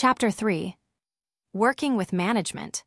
Chapter 3. Working with Management.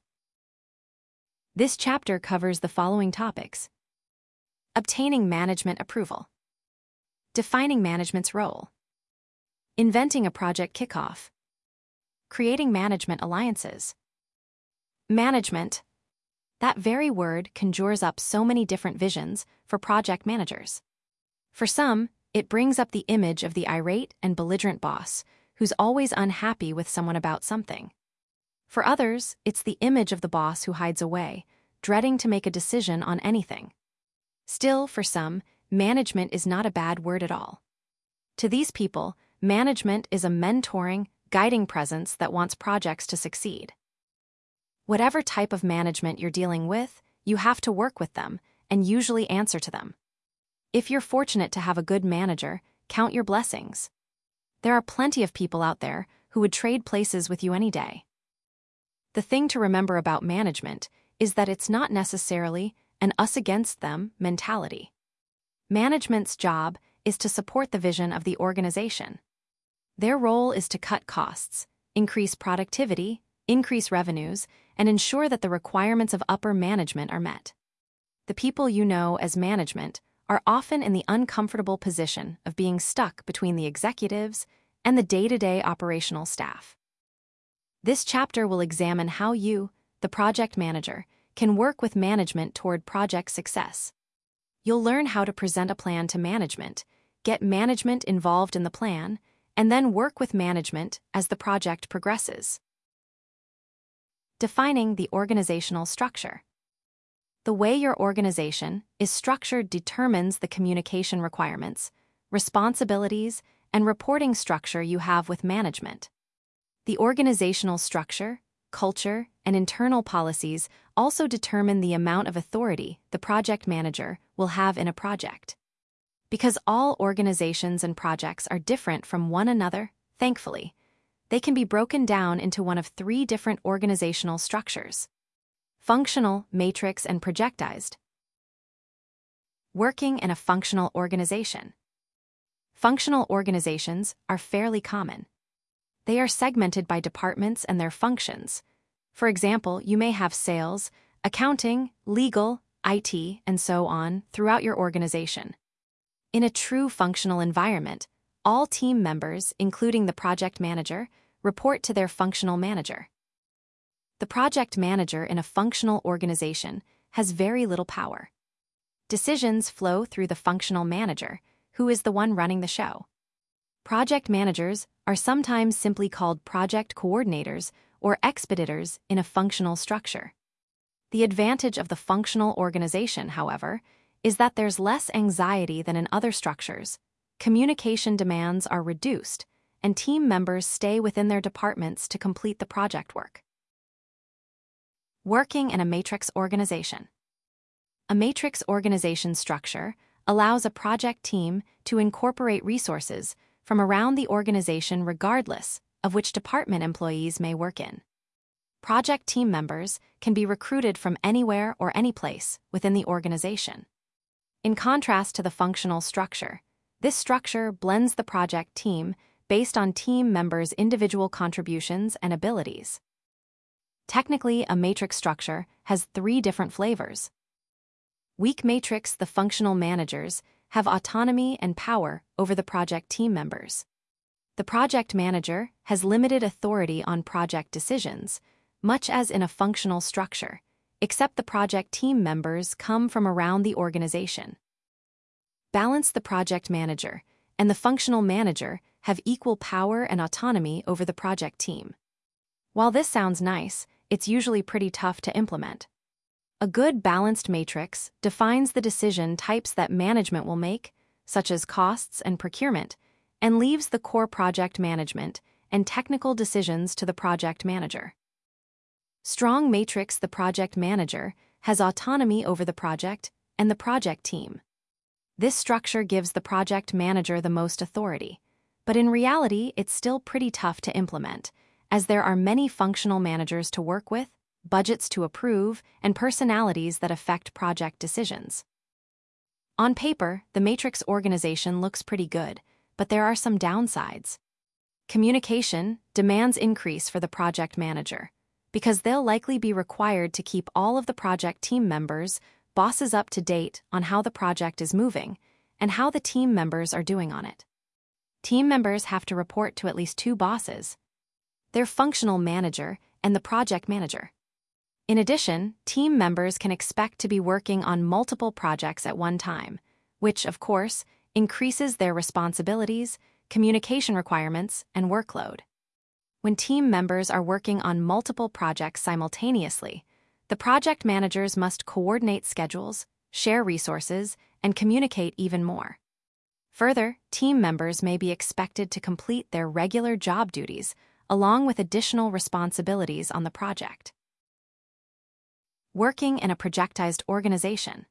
This chapter covers the following topics: obtaining management approval, defining management's role, inventing a project kickoff, creating management alliances. Management. That very word conjures up so many different visions for project managers. For some, it brings up the image of the irate and belligerent boss who's always unhappy with someone about something. For others, it's the image of the boss who hides away, dreading to make a decision on anything. Still, for some, management is not a bad word at all. To these people, management is a mentoring, guiding presence that wants projects to succeed. Whatever type of management you're dealing with, you have to work with them and usually answer to them. If you're fortunate to have a good manager, count your blessings. There are plenty of people out there who would trade places with you any day. The thing to remember about management is that it's not necessarily an us against them mentality. Management's job is to support the vision of the organization. Their role is to cut costs, increase productivity, increase revenues, and ensure that the requirements of upper management are met. The people you know as management are often in the uncomfortable position of being stuck between the executives and the day-to-day operational staff. This chapter will examine how you, the project manager, can work with management toward project success. You'll learn how to present a plan to management, get management involved in the plan, and then work with management as the project progresses. Defining the organizational structure. The way your organization is structured determines the communication requirements, responsibilities, and reporting structure you have with management. The organizational structure, culture, and internal policies also determine the amount of authority the project manager will have in a project. Because all organizations and projects are different from one another, thankfully, they can be broken down into one of three different organizational structures: functional, matrix, and projectized. Working in a functional organization. Functional organizations are fairly common. They are segmented by departments and their functions. For example, you may have sales, accounting, legal, IT, and so on throughout your organization. In a true functional environment, all team members, including the project manager, report to their functional manager. The project manager in a functional organization has very little power. Decisions flow through the functional manager, who is the one running the show. Project managers are sometimes simply called project coordinators or expeditors in a functional structure. The advantage of the functional organization, however, is that there's less anxiety than in other structures. Communication demands are reduced, and team members stay within their departments to complete the project work. Working in a matrix organization. A matrix organization structure allows a project team to incorporate resources from around the organization regardless of which department employees may work in. Project team members can be recruited from anywhere or any place within the organization. In contrast to the functional structure, this structure blends the project team based on team members' individual contributions and abilities. Technically, a matrix structure has three different flavors. Weak matrix: the functional managers have autonomy and power over the project team members. The project manager has limited authority on project decisions, much as in a functional structure, except the project team members come from around the organization. Balance: the project manager and the functional manager have equal power and autonomy over the project team. While this sounds nice, it's usually pretty tough to implement. A good balanced matrix defines the decision types that management will make, such as costs and procurement, and leaves the core project management and technical decisions to the project manager. Strong matrix: the project manager has autonomy over the project and the project team. This structure gives the project manager the most authority, but in reality it's still pretty tough to implement, as there are many functional managers to work with, budgets to approve, and personalities that affect project decisions. On paper, the matrix organization looks pretty good, but there are some downsides. Communication demands increase for the project manager, because they'll likely be required to keep all of the project team members, bosses up to date on how the project is moving and how the team members are doing on it. Team members have to report to at least 2 bosses: their functional manager and the project manager. In addition, team members can expect to be working on multiple projects at one time, which, of course, increases their responsibilities, communication requirements, and workload. When team members are working on multiple projects simultaneously, the project managers must coordinate schedules, share resources, and communicate even more. Further, team members may be expected to complete their regular job duties along with additional responsibilities on the project. Working in a projectized organization.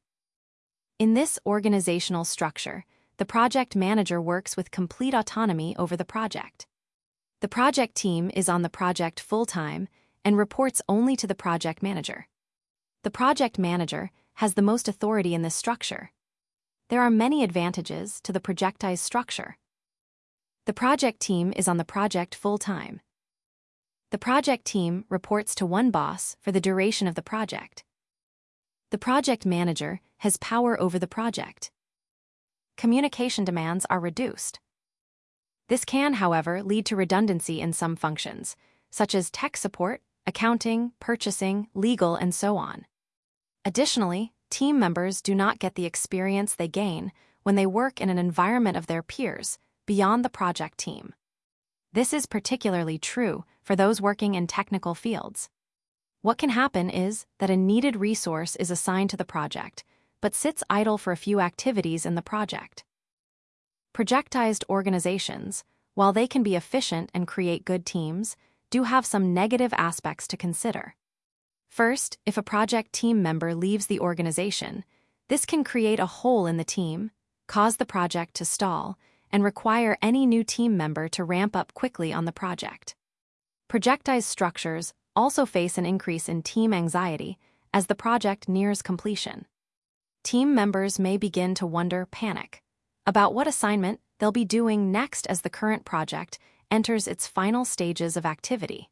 In this organizational structure, the project manager works with complete autonomy over the project. The project team is on the project full-time and reports only to the project manager. The project manager has the most authority in this structure. There are many advantages to the projectized structure. The project team is on the project full-time. The project team reports to one boss for the duration of the project. The project manager has power over the project. Communication demands are reduced. This can, however, lead to redundancy in some functions, such as tech support, accounting, purchasing, legal, and so on. Additionally, team members do not get the experience they gain when they work in an environment of their peers beyond the project team. This is particularly true for those working in technical fields. What can happen is that a needed resource is assigned to the project, but sits idle for a few activities in the project. Projectized organizations, while they can be efficient and create good teams, do have some negative aspects to consider. First, if a project team member leaves the organization, this can create a hole in the team, cause the project to stall, and require any new team member to ramp up quickly on the project. Projectized structures also face an increase in team anxiety as the project nears completion. Team members may begin to panic about what assignment they'll be doing next as the current project enters its final stages of activity.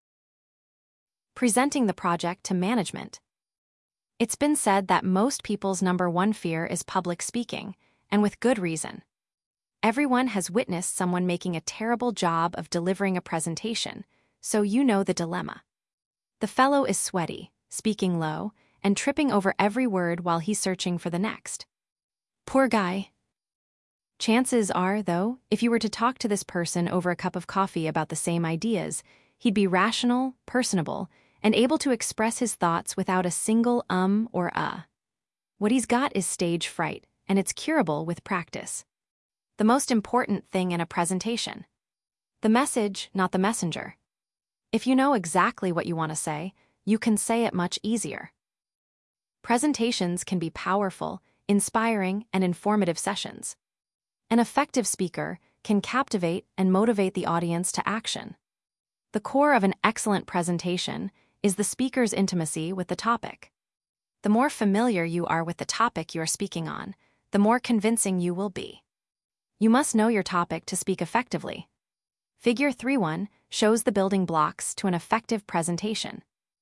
Presenting the project to management. It's been said that most people's number one fear is public speaking, and with good reason. Everyone has witnessed someone making a terrible job of delivering a presentation, so you know the dilemma. The fellow is sweaty, speaking low, and tripping over every word while he's searching for the next. Poor guy. Chances are, though, if you were to talk to this person over a cup of coffee about the same ideas, he'd be rational, personable, and able to express his thoughts without a single or What he's got is stage fright, and it's curable with practice. The most important thing in a presentation. The message, not the messenger. If you know exactly what you want to say, you can say it much easier. Presentations can be powerful, inspiring, and informative sessions. An effective speaker can captivate and motivate the audience to action. The core of an excellent presentation is the speaker's intimacy with the topic. The more familiar you are with the topic you are speaking on, the more convincing you will be. You must know your topic to speak effectively. Figure 3.1 shows the building blocks to an effective presentation.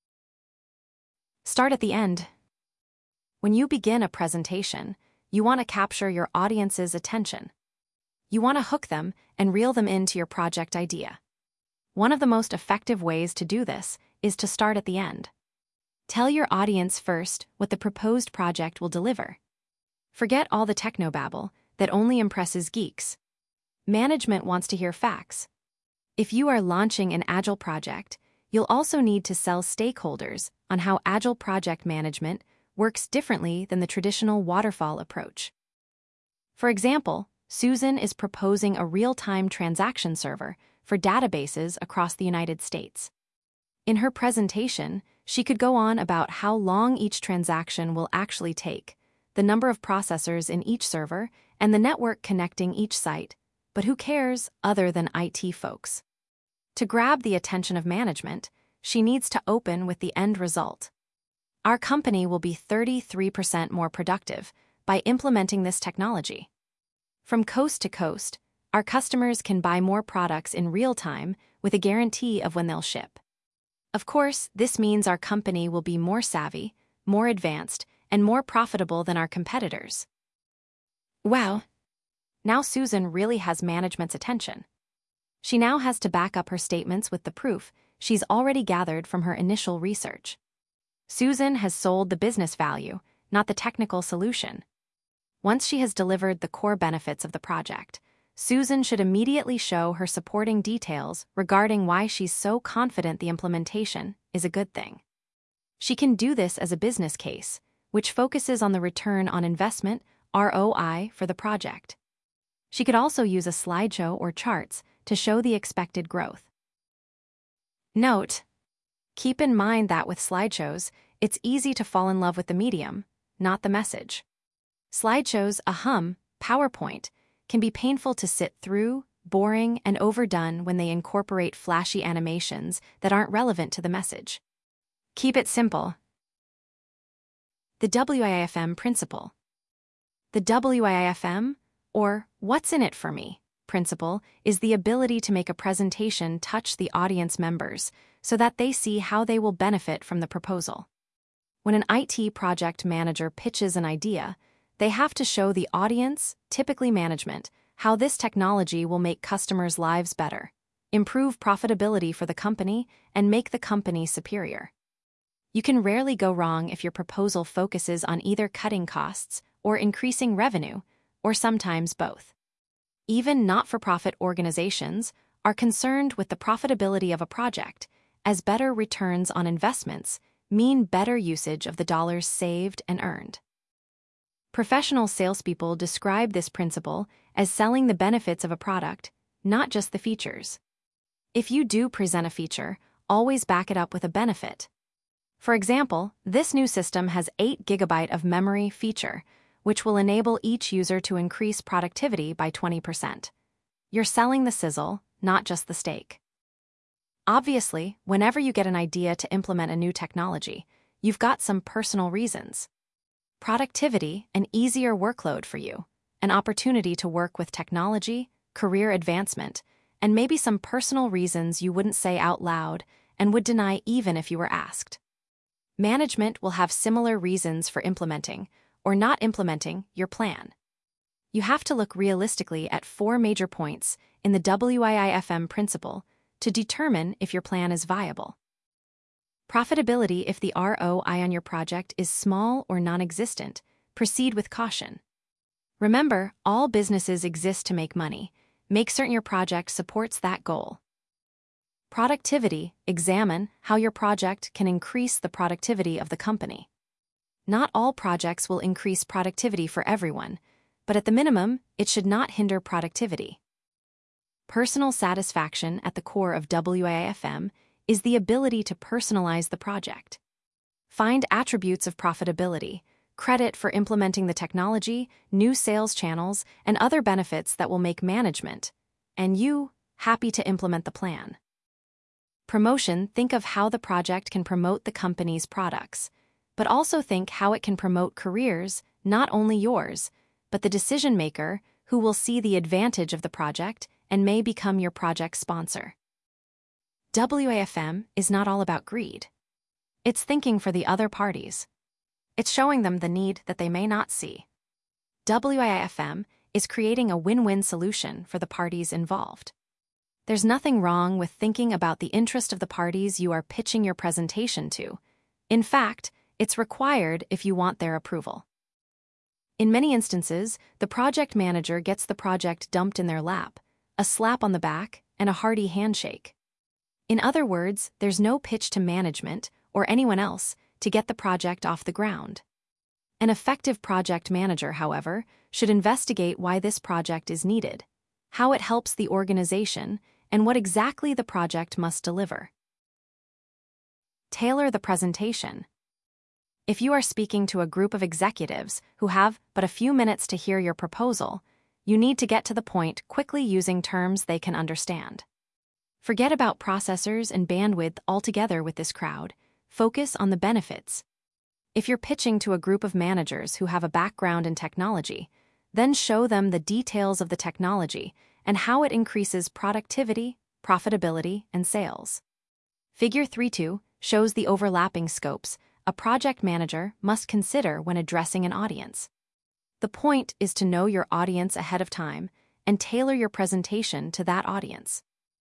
Start at the end. When you begin a presentation, you want to capture your audience's attention. You want to hook them and reel them into your project idea. One of the most effective ways to do this is to start at the end. Tell your audience first what the proposed project will deliver. Forget all the technobabble that only impresses geeks. Management wants to hear facts. If you are launching an Agile project, you'll also need to sell stakeholders on how Agile project management works differently than the traditional waterfall approach. For example, Susan is proposing a real-time transaction server for databases across the United States. In her presentation, she could go on about how long each transaction will actually take, the number of processors in each server, and the network connecting each site, but who cares other than IT folks? To grab the attention of management, she needs to open with the end result. Our company will be 33% more productive by implementing this technology. From coast to coast, our customers can buy more products in real time with a guarantee of when they'll ship. Of course, this means our company will be more savvy, more advanced, and more profitable than our competitors. Wow! Now Susan really has management's attention. She now has to back up her statements with the proof she's already gathered from her initial research. Susan has sold the business value, not the technical solution. Once she has delivered the core benefits of the project, Susan should immediately show her supporting details regarding why she's so confident the implementation is a good thing. She can do this as a business case, which focuses on the return on investment, ROI, for the project. She could also use a slideshow or charts to show the expected growth. Note: keep in mind that with slideshows, it's easy to fall in love with the medium, not the message. Slideshows, PowerPoint, can be painful to sit through, boring, and overdone when they incorporate flashy animations that aren't relevant to the message. Keep it simple. The WIIFM principle. The WIIFM, or What's in it for me, principle is the ability to make a presentation touch the audience members so that they see how they will benefit from the proposal. When an IT project manager pitches an idea, they have to show the audience, typically management, how this technology will make customers' lives better, improve profitability for the company, and make the company superior. You can rarely go wrong if your proposal focuses on either cutting costs or increasing revenue, or sometimes both. Even not-for-profit organizations are concerned with the profitability of a project, as better returns on investments mean better usage of the dollars saved and earned. Professional salespeople describe this principle as selling the benefits of a product, not just the features. If you do present a feature, always back it up with a benefit. For example, this new system has 8 GB of memory feature, which will enable each user to increase productivity by 20%. You're selling the sizzle, not just the steak. Obviously, whenever you get an idea to implement a new technology, you've got some personal reasons. Productivity, an easier workload for you, an opportunity to work with technology, career advancement, and maybe some personal reasons you wouldn't say out loud and would deny even if you were asked. Management will have similar reasons for implementing or not implementing your plan. You have to look realistically at 4 major points in the WIIFM principle to determine if your plan is viable. Profitability. If the ROI on your project is small or non-existent, proceed with caution. Remember, all businesses exist to make money. Make certain your project supports that goal. Productivity. Examine how your project can increase the productivity of the company. Not all projects will increase productivity for everyone, but at the minimum, it should not hinder productivity. Personal satisfaction. At the core of WIIFM is the ability to personalize the project. Find attributes of profitability, credit for implementing the technology, new sales channels, and other benefits that will make management, and you, happy to implement the plan. Promotion. Think of how the project can promote the company's products, but also think how it can promote careers, not only yours, but the decision maker who will see the advantage of the project and may become your project sponsor. WIIFM is not all about greed. It's thinking for the other parties. It's showing them the need that they may not see. WIIFM is creating a win-win solution for the parties involved. There's nothing wrong with thinking about the interest of the parties you are pitching your presentation to. In fact, it's required if you want their approval. In many instances, the project manager gets the project dumped in their lap, a slap on the back, and a hearty handshake. In other words, there's no pitch to management or anyone else to get the project off the ground. An effective project manager, however, should investigate why this project is needed, how it helps the organization, and what exactly the project must deliver. Tailor the presentation. If you are speaking to a group of executives who have but a few minutes to hear your proposal, you need to get to the point quickly using terms they can understand. Forget about processors and bandwidth altogether with this crowd. Focus on the benefits. If you're pitching to a group of managers who have a background in technology, then show them the details of the technology and how it increases productivity, profitability, and sales. Figure 3.2 shows the overlapping scopes a project manager must consider when addressing an audience. The point is to know your audience ahead of time and tailor your presentation to that audience.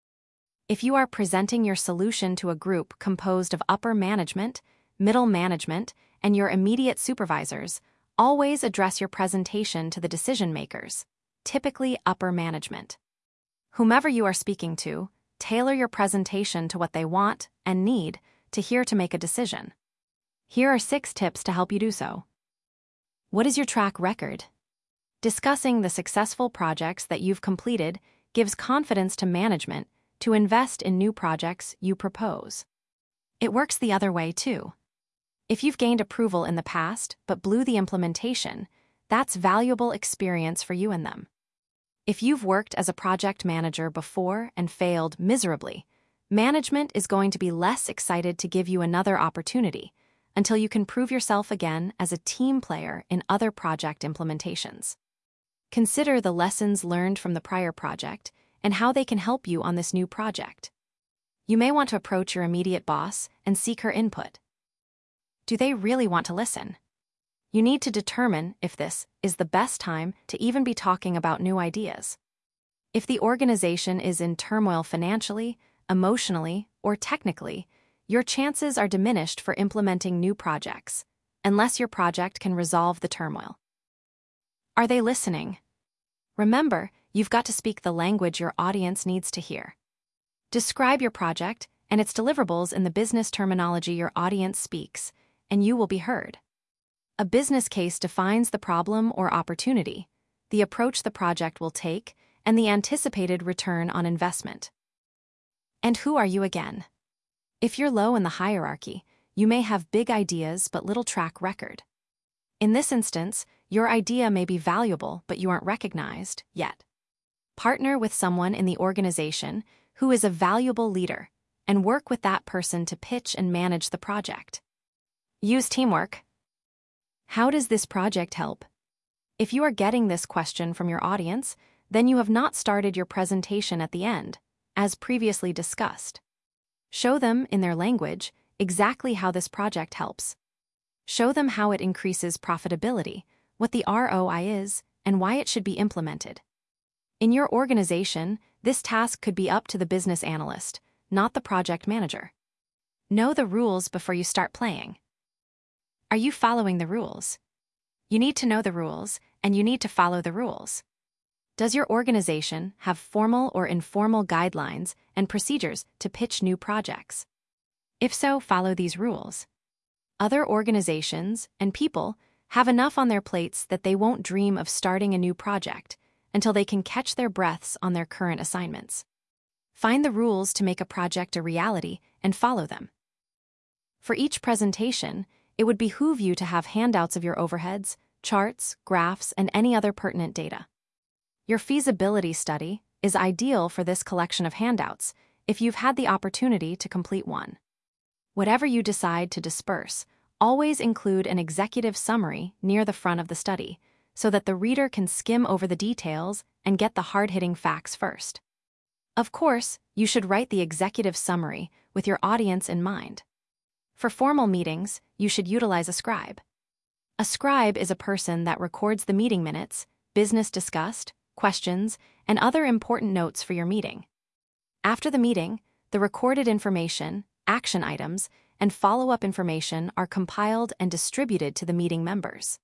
If you are presenting your solution to a group composed of upper management, middle management, and your immediate supervisors, always address your presentation to the decision makers, typically upper management. Whomever you are speaking to, tailor your presentation to what they want and need to hear to make a decision. Here are 6 tips to help you do so. What is your track record? Discussing the successful projects that you've completed gives confidence to management to invest in new projects you propose. It works the other way, too. If you've gained approval in the past but blew the implementation, that's valuable experience for you and them. If you've worked as a project manager before and failed miserably, management is going to be less excited to give you another opportunity until you can prove yourself again as a team player in other project implementations. Consider the lessons learned from the prior project and how they can help you on this new project. You may want to approach your immediate boss and seek her input. Do they really want to listen? You need to determine if this is the best time to even be talking about new ideas. If the organization is in turmoil financially, emotionally, or technically, your chances are diminished for implementing new projects, unless your project can resolve the turmoil. Are they listening? Remember, you've got to speak the language your audience needs to hear. Describe your project and its deliverables in the business terminology your audience speaks, and you will be heard. A business case defines the problem or opportunity, the approach the project will take, and the anticipated return on investment. And who are you again? If you're low in the hierarchy, you may have big ideas but little track record. In this instance, your idea may be valuable but you aren't recognized yet. Partner with someone in the organization who is a valuable leader and work with that person to pitch and manage the project. Use teamwork. How does this project help? If you are getting this question from your audience, then you have not started your presentation at the end, as previously discussed. Show them, in their language, exactly how this project helps. Show them how it increases profitability, what the ROI is, and why it should be implemented. In your organization, this task could be up to the business analyst, not the project manager. Know the rules before you start playing. Are you following the rules? You need to know the rules, and you need to follow the rules. Does your organization have formal or informal guidelines and procedures to pitch new projects? If so, follow these rules. Other organizations and people have enough on their plates that they won't dream of starting a new project until they can catch their breaths on their current assignments. Find the rules to make a project a reality and follow them. For each presentation, it would behoove you to have handouts of your overheads, charts, graphs, and any other pertinent data. Your feasibility study is ideal for this collection of handouts if you've had the opportunity to complete one. Whatever you decide to disperse, always include an executive summary near the front of the study so that the reader can skim over the details and get the hard-hitting facts first. Of course, you should write the executive summary with your audience in mind. For formal meetings, you should utilize a scribe. A scribe is a person that records the meeting minutes, business discussed, questions, and other important notes for your meeting. After the meeting, the recorded information, action items, and follow-up information are compiled and distributed to the meeting members.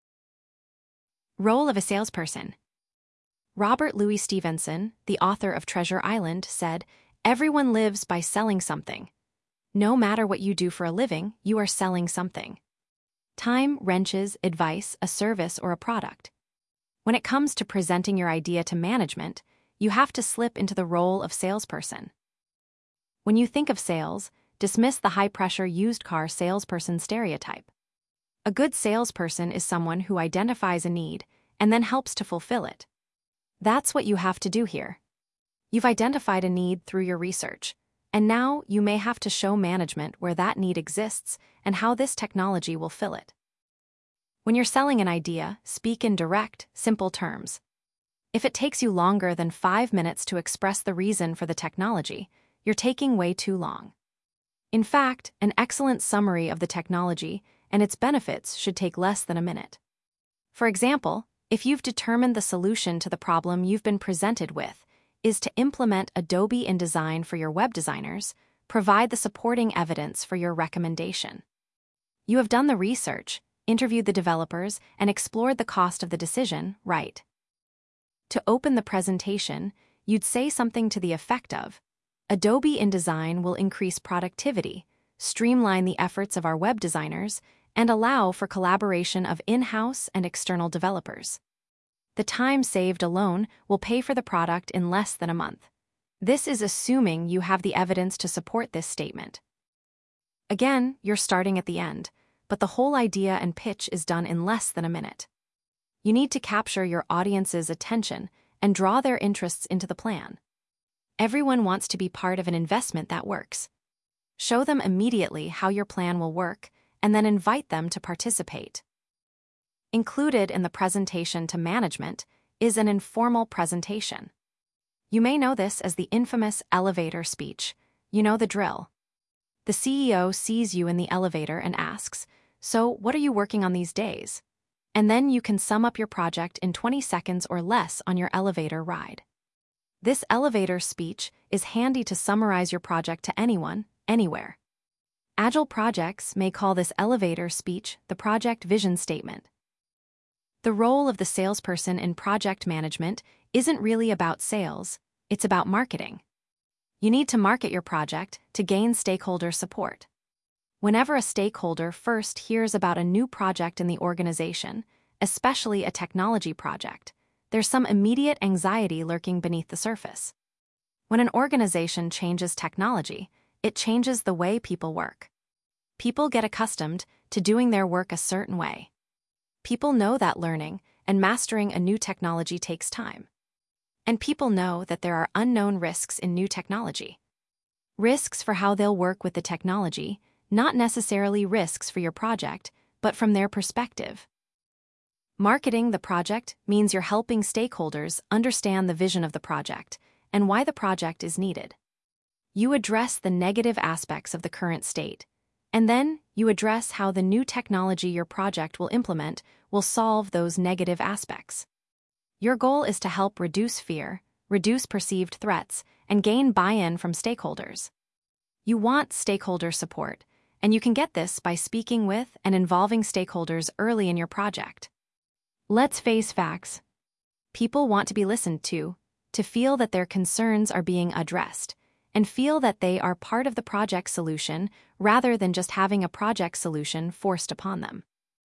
Role of a salesperson. Robert Louis Stevenson, the author of Treasure Island, said, "Everyone lives by selling something. No matter what you do for a living, you are selling something. Time, wrenches, advice, a service, or a product. When it comes to presenting your idea to management, you have to slip into the role of salesperson. When you think of sales, dismiss the high-pressure used car salesperson stereotype. A good salesperson is someone who identifies a need and then helps to fulfill it. That's what you have to do here. You've identified a need through your research, and now you may have to show management where that need exists and how this technology will fill it. When you're selling an idea, speak in direct, simple terms. If it takes you longer than 5 minutes to express the reason for the technology, you're taking way too long. In fact, an excellent summary of the technology and its benefits should take less than a minute. For example, if you've determined the solution to the problem you've been presented with is to implement Adobe InDesign for your web designers, provide the supporting evidence for your recommendation. You have done the research, interviewed the developers, and explored the cost of the decision, right? To open the presentation, you'd say something to the effect of, Adobe InDesign will increase productivity, streamline the efforts of our web designers, and allow for collaboration of in-house and external developers. The time saved alone will pay for the product in less than a month. This is assuming you have the evidence to support this statement. Again, you're starting at the end, but the whole idea and pitch is done in less than a minute. You need to capture your audience's attention and draw their interests into the plan. Everyone wants to be part of an investment that works. Show them immediately how your plan will work, and then invite them to participate. Included in the presentation to management is an informal presentation. You may know this as the infamous elevator speech. You know the drill. The CEO sees you in the elevator and asks, "So, what are you working on these days?" And then you can sum up your project in 20 seconds or less on your elevator ride. This elevator speech is handy to summarize your project to anyone, anywhere. Agile projects may call this elevator speech the project vision statement. The role of the salesperson in project management isn't really about sales, it's about marketing. You need to market your project to gain stakeholder support. Whenever a stakeholder first hears about a new project in the organization, especially a technology project, there's some immediate anxiety lurking beneath the surface. When an organization changes technology, it changes the way people work. People get accustomed to doing their work a certain way. People know that learning and mastering a new technology takes time. And people know that there are unknown risks in new technology. Risks for how they'll work with the technology, not necessarily risks for your project, but from their perspective. Marketing the project means you're helping stakeholders understand the vision of the project and why the project is needed. You address the negative aspects of the current state, and then you address how the new technology your project will implement will solve those negative aspects. Your goal is to help reduce fear, reduce perceived threats, and gain buy-in from stakeholders. You want stakeholder support, and you can get this by speaking with and involving stakeholders early in your project. Let's face facts. People want to be listened to feel that their concerns are being addressed, and feel that they are part of the project solution rather than just having a project solution forced upon them.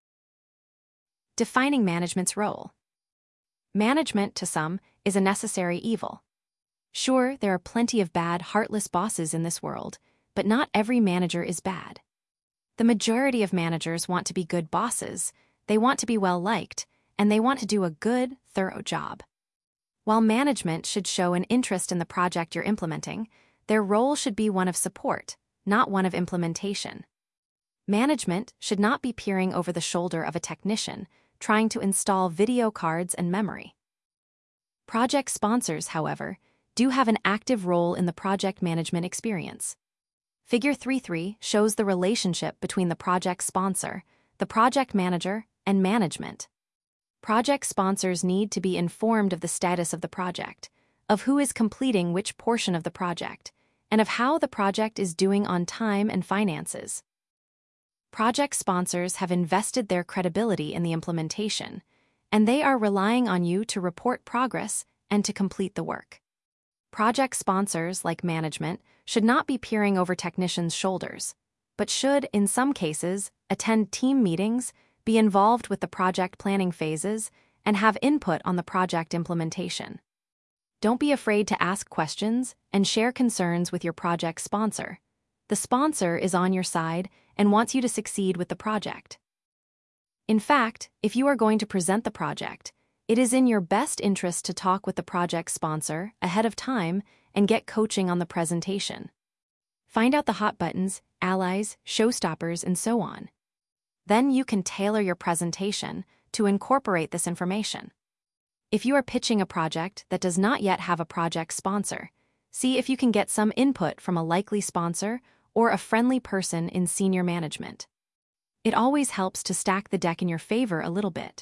Defining management's role. Management, to some, is a necessary evil. Sure, there are plenty of bad, heartless bosses in this world, but not every manager is bad. The majority of managers want to be good bosses, they want to be well-liked, and they want to do a good, thorough job. While management should show an interest in the project you're implementing, their role should be one of support, not one of implementation. Management should not be peering over the shoulder of a technician, trying to install video cards and memory. Project sponsors, however, do have an active role in the project management experience. Figure 3.3 shows the relationship between the project sponsor, the project manager, and management. Project sponsors need to be informed of the status of the project, of who is completing which portion of the project, and of how the project is doing on time and finances. Project sponsors have invested their credibility in the implementation, and they are relying on you to report progress and to complete the work. Project sponsors, like management, should not be peering over technicians' shoulders, but should, in some cases, attend team meetings, be involved with the project planning phases, and have input on the project implementation. Don't be afraid to ask questions and share concerns with your project sponsor. The sponsor is on your side and wants you to succeed with the project. In fact, if you are going to present the project, it is in your best interest to talk with the project sponsor ahead of time and get coaching on the presentation. Find out the hot buttons, allies, showstoppers, and so on. Then you can tailor your presentation to incorporate this information. If you are pitching a project that does not yet have a project sponsor, see if you can get some input from a likely sponsor or a friendly person in senior management. It always helps to stack the deck in your favor a little bit.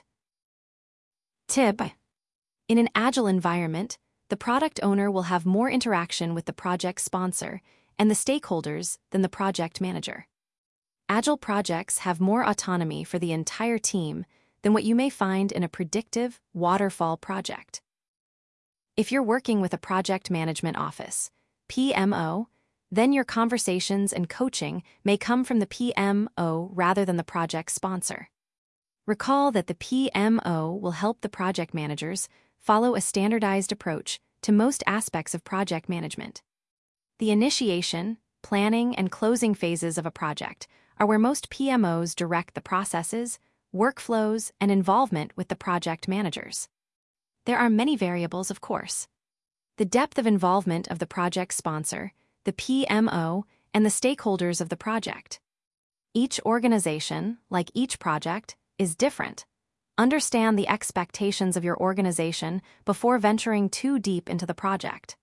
Tip: in an agile environment, the product owner will have more interaction with the project sponsor and the stakeholders than the project manager. Agile projects have more autonomy for the entire team than what you may find in a predictive waterfall project. If you're working with a project management office, PMO, then your conversations and coaching may come from the PMO rather than the project sponsor. Recall that the PMO will help the project managers follow a standardized approach to most aspects of project management. The initiation, planning, and closing phases of a project are where most PMOs direct the processes, workflows, and involvement with the project managers. There are many variables, of course. The depth of involvement of the project sponsor, the PMO, and the stakeholders of the project. Each organization, like each project, is different. Understand the expectations of your organization before venturing too deep into the project.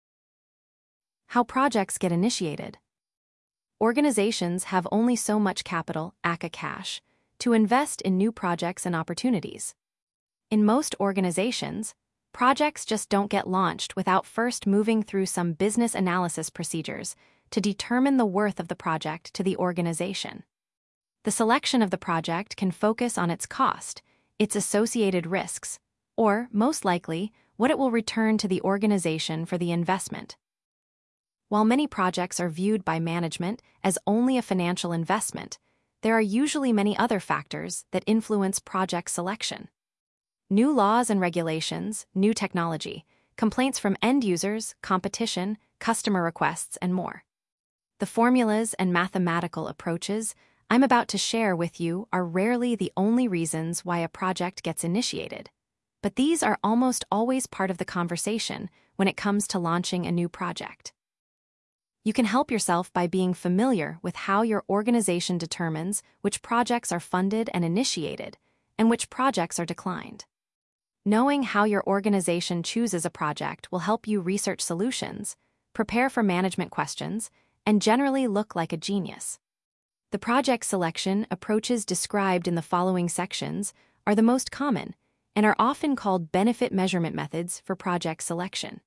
How projects get initiated. Organizations have only so much capital, aka cash, to invest in new projects and opportunities. In most organizations, projects just don't get launched without first moving through some business analysis procedures to determine the worth of the project to the organization. The selection of the project can focus on its cost, its associated risks, or, most likely, what it will return to the organization for the investment. While many projects are viewed by management as only a financial investment, there are usually many other factors that influence project selection. New laws and regulations, new technology, complaints from end users, competition, customer requests, and more. The formulas and mathematical approaches I'm about to share with you are rarely the only reasons why a project gets initiated, but these are almost always part of the conversation when it comes to launching a new project. You can help yourself by being familiar with how your organization determines which projects are funded and initiated and which projects are declined. Knowing how your organization chooses a project will help you research solutions, prepare for management questions, and generally look like a genius. The project selection approaches described in the following sections are the most common and are often called benefit measurement methods for project selection.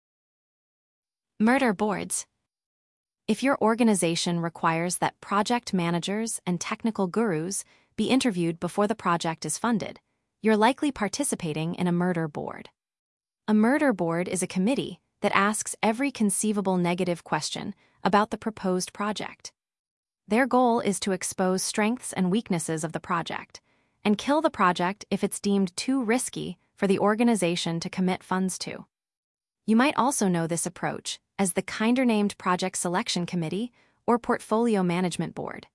Murder boards. If your organization requires that project managers and technical gurus be interviewed before the project is funded, you're likely participating in a murder board. A murder board is a committee that asks every conceivable negative question about the proposed project. Their goal is to expose strengths and weaknesses of the project and kill the project if it's deemed too risky for the organization to commit funds to. You might also know this approach as the kinder-named Project Selection Committee or Portfolio Management Board.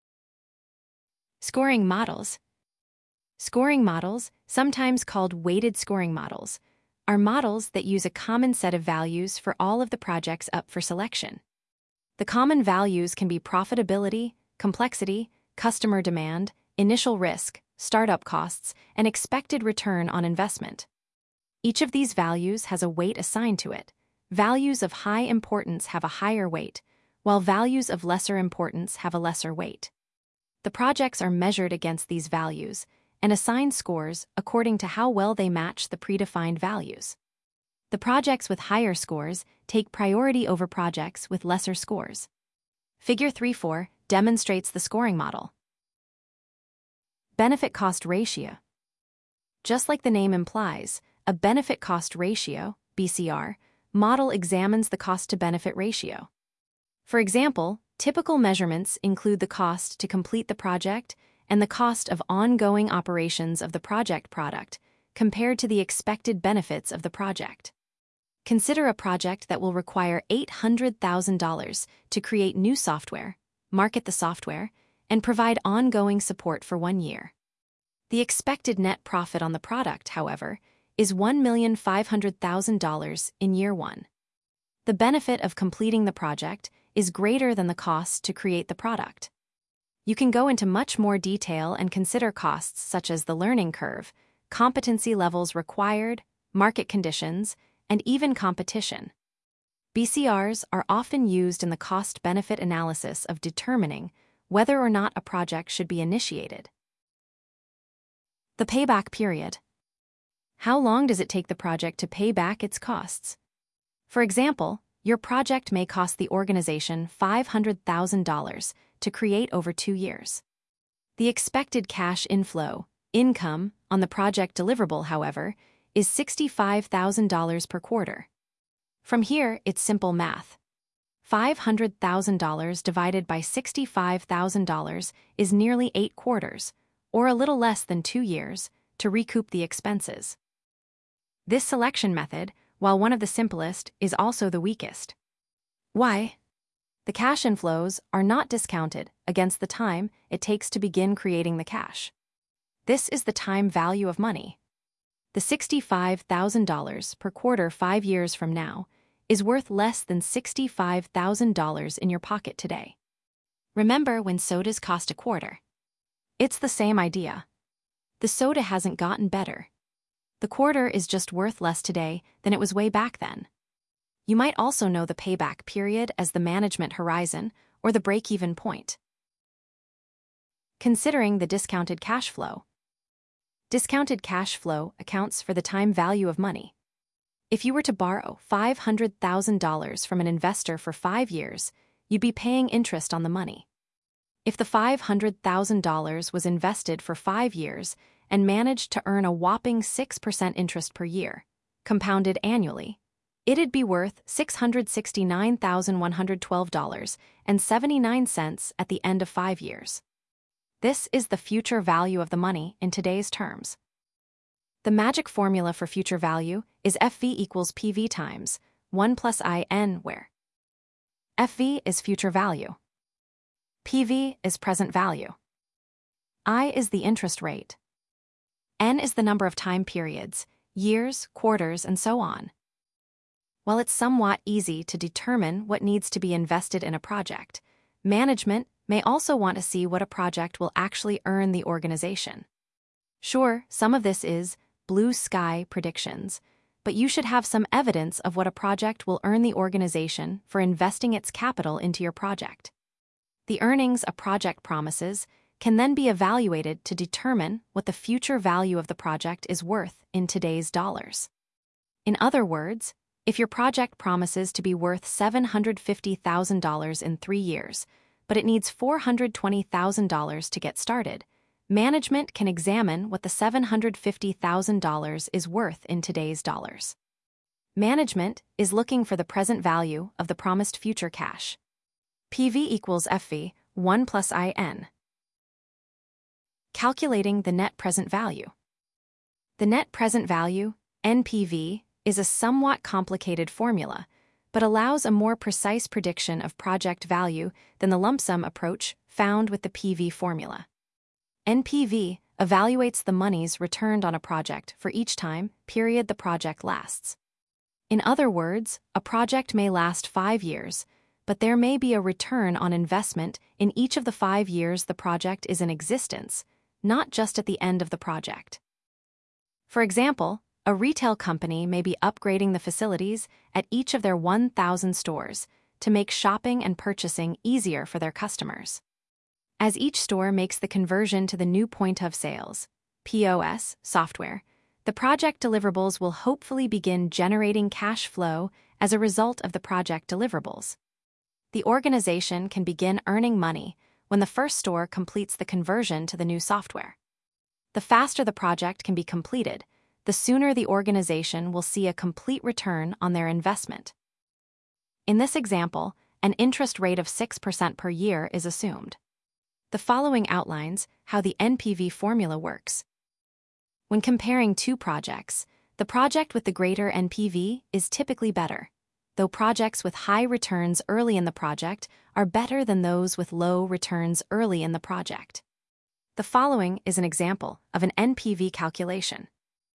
Scoring models. Scoring models, sometimes called weighted scoring models, are models that use a common set of values for all of the projects up for selection. The common values can be profitability, complexity, customer demand, initial risk, startup costs, and expected return on investment. Each of these values has a weight assigned to it. Values of high importance have a higher weight, while values of lesser importance have a lesser weight. The projects are measured against these values and assigned scores according to how well they match the predefined values. The projects with higher scores take priority over projects with lesser scores. Figure 3.4 demonstrates the scoring model. Benefit-cost ratio. Just like the name implies, a benefit-cost ratio, BCR, model examines the cost-to-benefit ratio. For example, typical measurements include the cost to complete the project and the cost of ongoing operations of the project product compared to the expected benefits of the project. Consider a project that will require $800,000 to create new software, market the software, and provide ongoing support for 1 year. The expected net profit on the product, however, is $1,500,000 in year 1. The benefit of completing the project is greater than the cost to create the product. You can go into much more detail and consider costs such as the learning curve, competency levels required, market conditions, and even competition. BCRs are often used in the cost-benefit analysis of determining whether or not a project should be initiated. The payback period. How long does it take the project to pay back its costs? For example, your project may cost the organization $500,000 to create over 2 years. The expected cash inflow, income, on the project deliverable, however, is $65,000 per quarter. From here, it's simple math. $500,000 divided by $65,000 is nearly 8 quarters, or a little less than 2 years, to recoup the expenses. This selection method, while one of the simplest, is also the weakest. Why? The cash inflows are not discounted against the time it takes to begin creating the cash. This is the time value of money. The $65,000 per quarter 5 years from now is worth less than $65,000 in your pocket today. Remember when sodas cost a quarter? It's the same idea. The soda hasn't gotten better. The quarter is just worth less today than it was way back then. You might also know the payback period as the management horizon or the break-even point. Considering the discounted cash flow. Discounted cash flow accounts for the time value of money. If you were to borrow $500,000 from an investor for 5 years, you'd be paying interest on the money. If the $500,000 was invested for 5 years and managed to earn a whopping 6% interest per year, compounded annually, it'd be worth $669,112.79 at the end of 5 years. This is the future value of the money in today's terms. The magic formula for future value is FV equals PV times 1 plus IN, where FV is future value, PV is present value, I is the interest rate, N is the number of time periods, years, quarters, and so on. While it's somewhat easy to determine what needs to be invested in a project, management may also want to see what a project will actually earn the organization. Sure, some of this is blue sky predictions, but you should have some evidence of what a project will earn the organization for investing its capital into your project. The earnings a project promises can then be evaluated to determine what the future value of the project is worth in today's dollars. In other words, if your project promises to be worth $750,000 in 3 years, but it needs $420,000 to get started, management can examine what the $750,000 is worth in today's dollars. Management is looking for the present value of the promised future cash. PV equals FV, 1 plus IN. Calculating the net present value. The net present value, NPV, is a somewhat complicated formula, but allows a more precise prediction of project value than the lump sum approach found with the PV formula. NPV evaluates the monies returned on a project for each time period the project lasts. In other words, a project may last 5 years, but there may be a return on investment in each of the 5 years the project is in existence, not just at the end of the project. For example, a retail company may be upgrading the facilities at each of their 1,000 stores to make shopping and purchasing easier for their customers. As each store makes the conversion to the new point of sales, POS, software, the project deliverables will hopefully begin generating cash flow as a result of the project deliverables. The organization can begin earning money when the first store completes the conversion to the new software. The faster the project can be completed, the sooner the organization will see a complete return on their investment. In this example, an interest rate of 6% per year is assumed. The following outlines how the NPV formula works. When comparing 2 projects, the project with the greater NPV is typically better, though projects with high returns early in the project are better than those with low returns early in the project. The following is an example of an NPV calculation.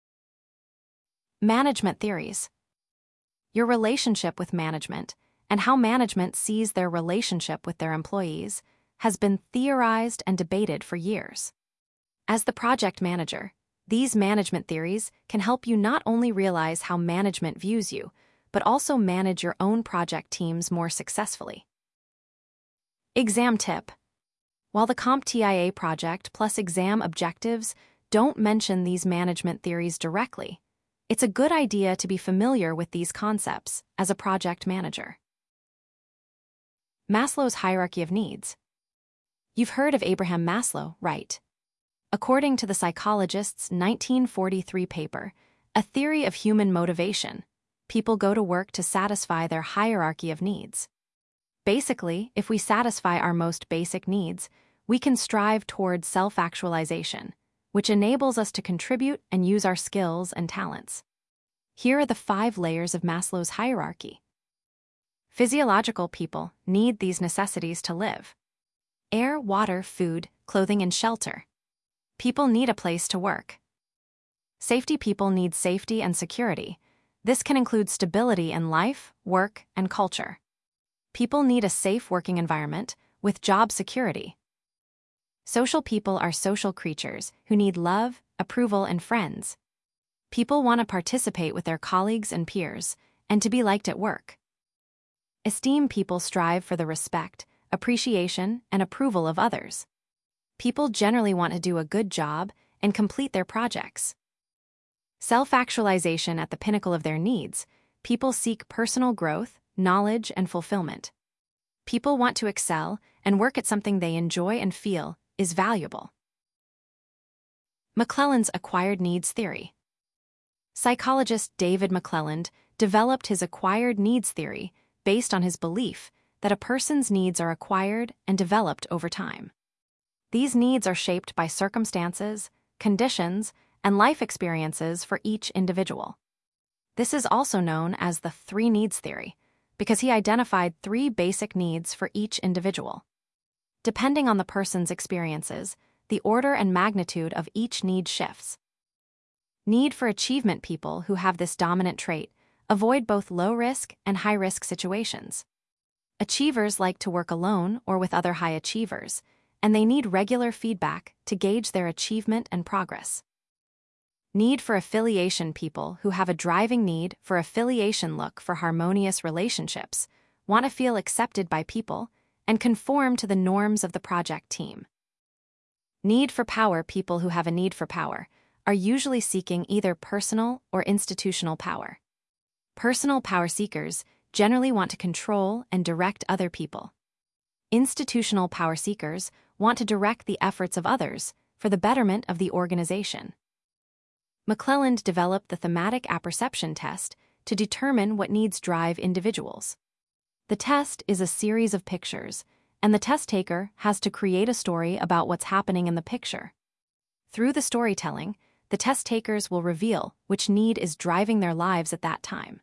Management theories. Your relationship with management and how management sees their relationship with their employees has been theorized and debated for years. As the project manager, These management theories can help you not only realize how management views you, but also manage your own project teams more successfully. Exam tip. While the CompTIA project plus exam objectives don't mention these management theories directly, it's a good idea to be familiar with these concepts as a project manager. Maslow's hierarchy of needs. You've heard of Abraham Maslow, right? According to the psychologist's 1943 paper, A Theory of Human Motivation, people go to work to satisfy their hierarchy of needs. Basically, if we satisfy our most basic needs, we can strive toward self-actualization, which enables us to contribute and use our skills and talents. Here are the 5 layers of Maslow's hierarchy. Physiological people need these necessities to live: air, water, food, clothing, and shelter. People need a place to work. Safety people need safety and security. This can include stability in life, work, and culture. People need a safe working environment with job security. Social people are social creatures who need love, approval, and friends. People want to participate with their colleagues and peers, and to be liked at work. Esteem people strive for the respect, appreciation, and approval of others. People generally want to do a good job and complete their projects. Self-actualization at the pinnacle of their needs, people seek personal growth, knowledge, and fulfillment. People want to excel and work at something they enjoy and feel is valuable. McClelland's acquired needs theory. Psychologist David McClelland developed his acquired needs theory based on his belief that a person's needs are acquired and developed over time. These needs are shaped by circumstances, conditions, and life experiences for each individual. This is also known as the 3 needs theory, because he identified 3 basic needs for each individual. Depending on the person's experiences, the order and magnitude of each need shifts. Need for achievement people who have this dominant trait avoid both low-risk and high-risk situations. Achievers like to work alone or with other high achievers, and they need regular feedback to gauge their achievement and progress. Need for affiliation people who have a driving need for affiliation look for harmonious relationships, want to feel accepted by people, and conform to the norms of the project team. Need for power people who have a need for power are usually seeking either personal or institutional power. Personal power seekers generally want to control and direct other people. Institutional power seekers want to direct the efforts of others for the betterment of the organization. McClelland developed the thematic apperception test to determine what needs drive individuals. The test is a series of pictures, and the test taker has to create a story about what's happening in the picture. Through the storytelling, the test takers will reveal which need is driving their lives at that time.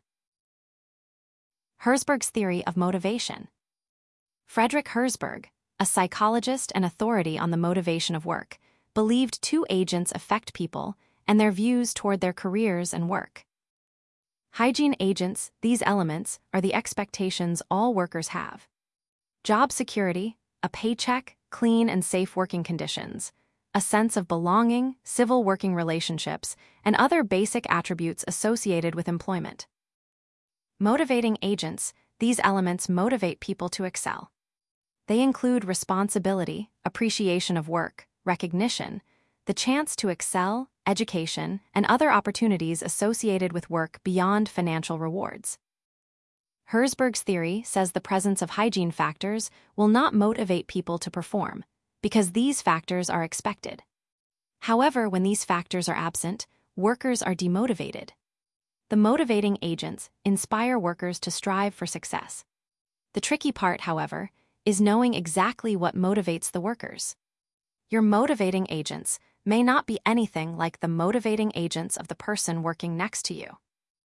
Herzberg's theory of motivation. Frederick Herzberg, a psychologist and authority on the motivation of work, believed 2 agents affect people and their views toward their careers and work. Hygiene agents, these elements are the expectations all workers have. Job security, a paycheck, clean and safe working conditions, a sense of belonging, civil working relationships, and other basic attributes associated with employment. Motivating agents, these elements motivate people to excel. They include responsibility, appreciation of work, recognition, the chance to excel, education, and other opportunities associated with work beyond financial rewards. Herzberg's theory says the presence of hygiene factors will not motivate people to perform, because these factors are expected. However, when these factors are absent, workers are demotivated. The motivating agents inspire workers to strive for success. The tricky part, however, is knowing exactly what motivates the workers. Your motivating agents may not be anything like the motivating agents of the person working next to you.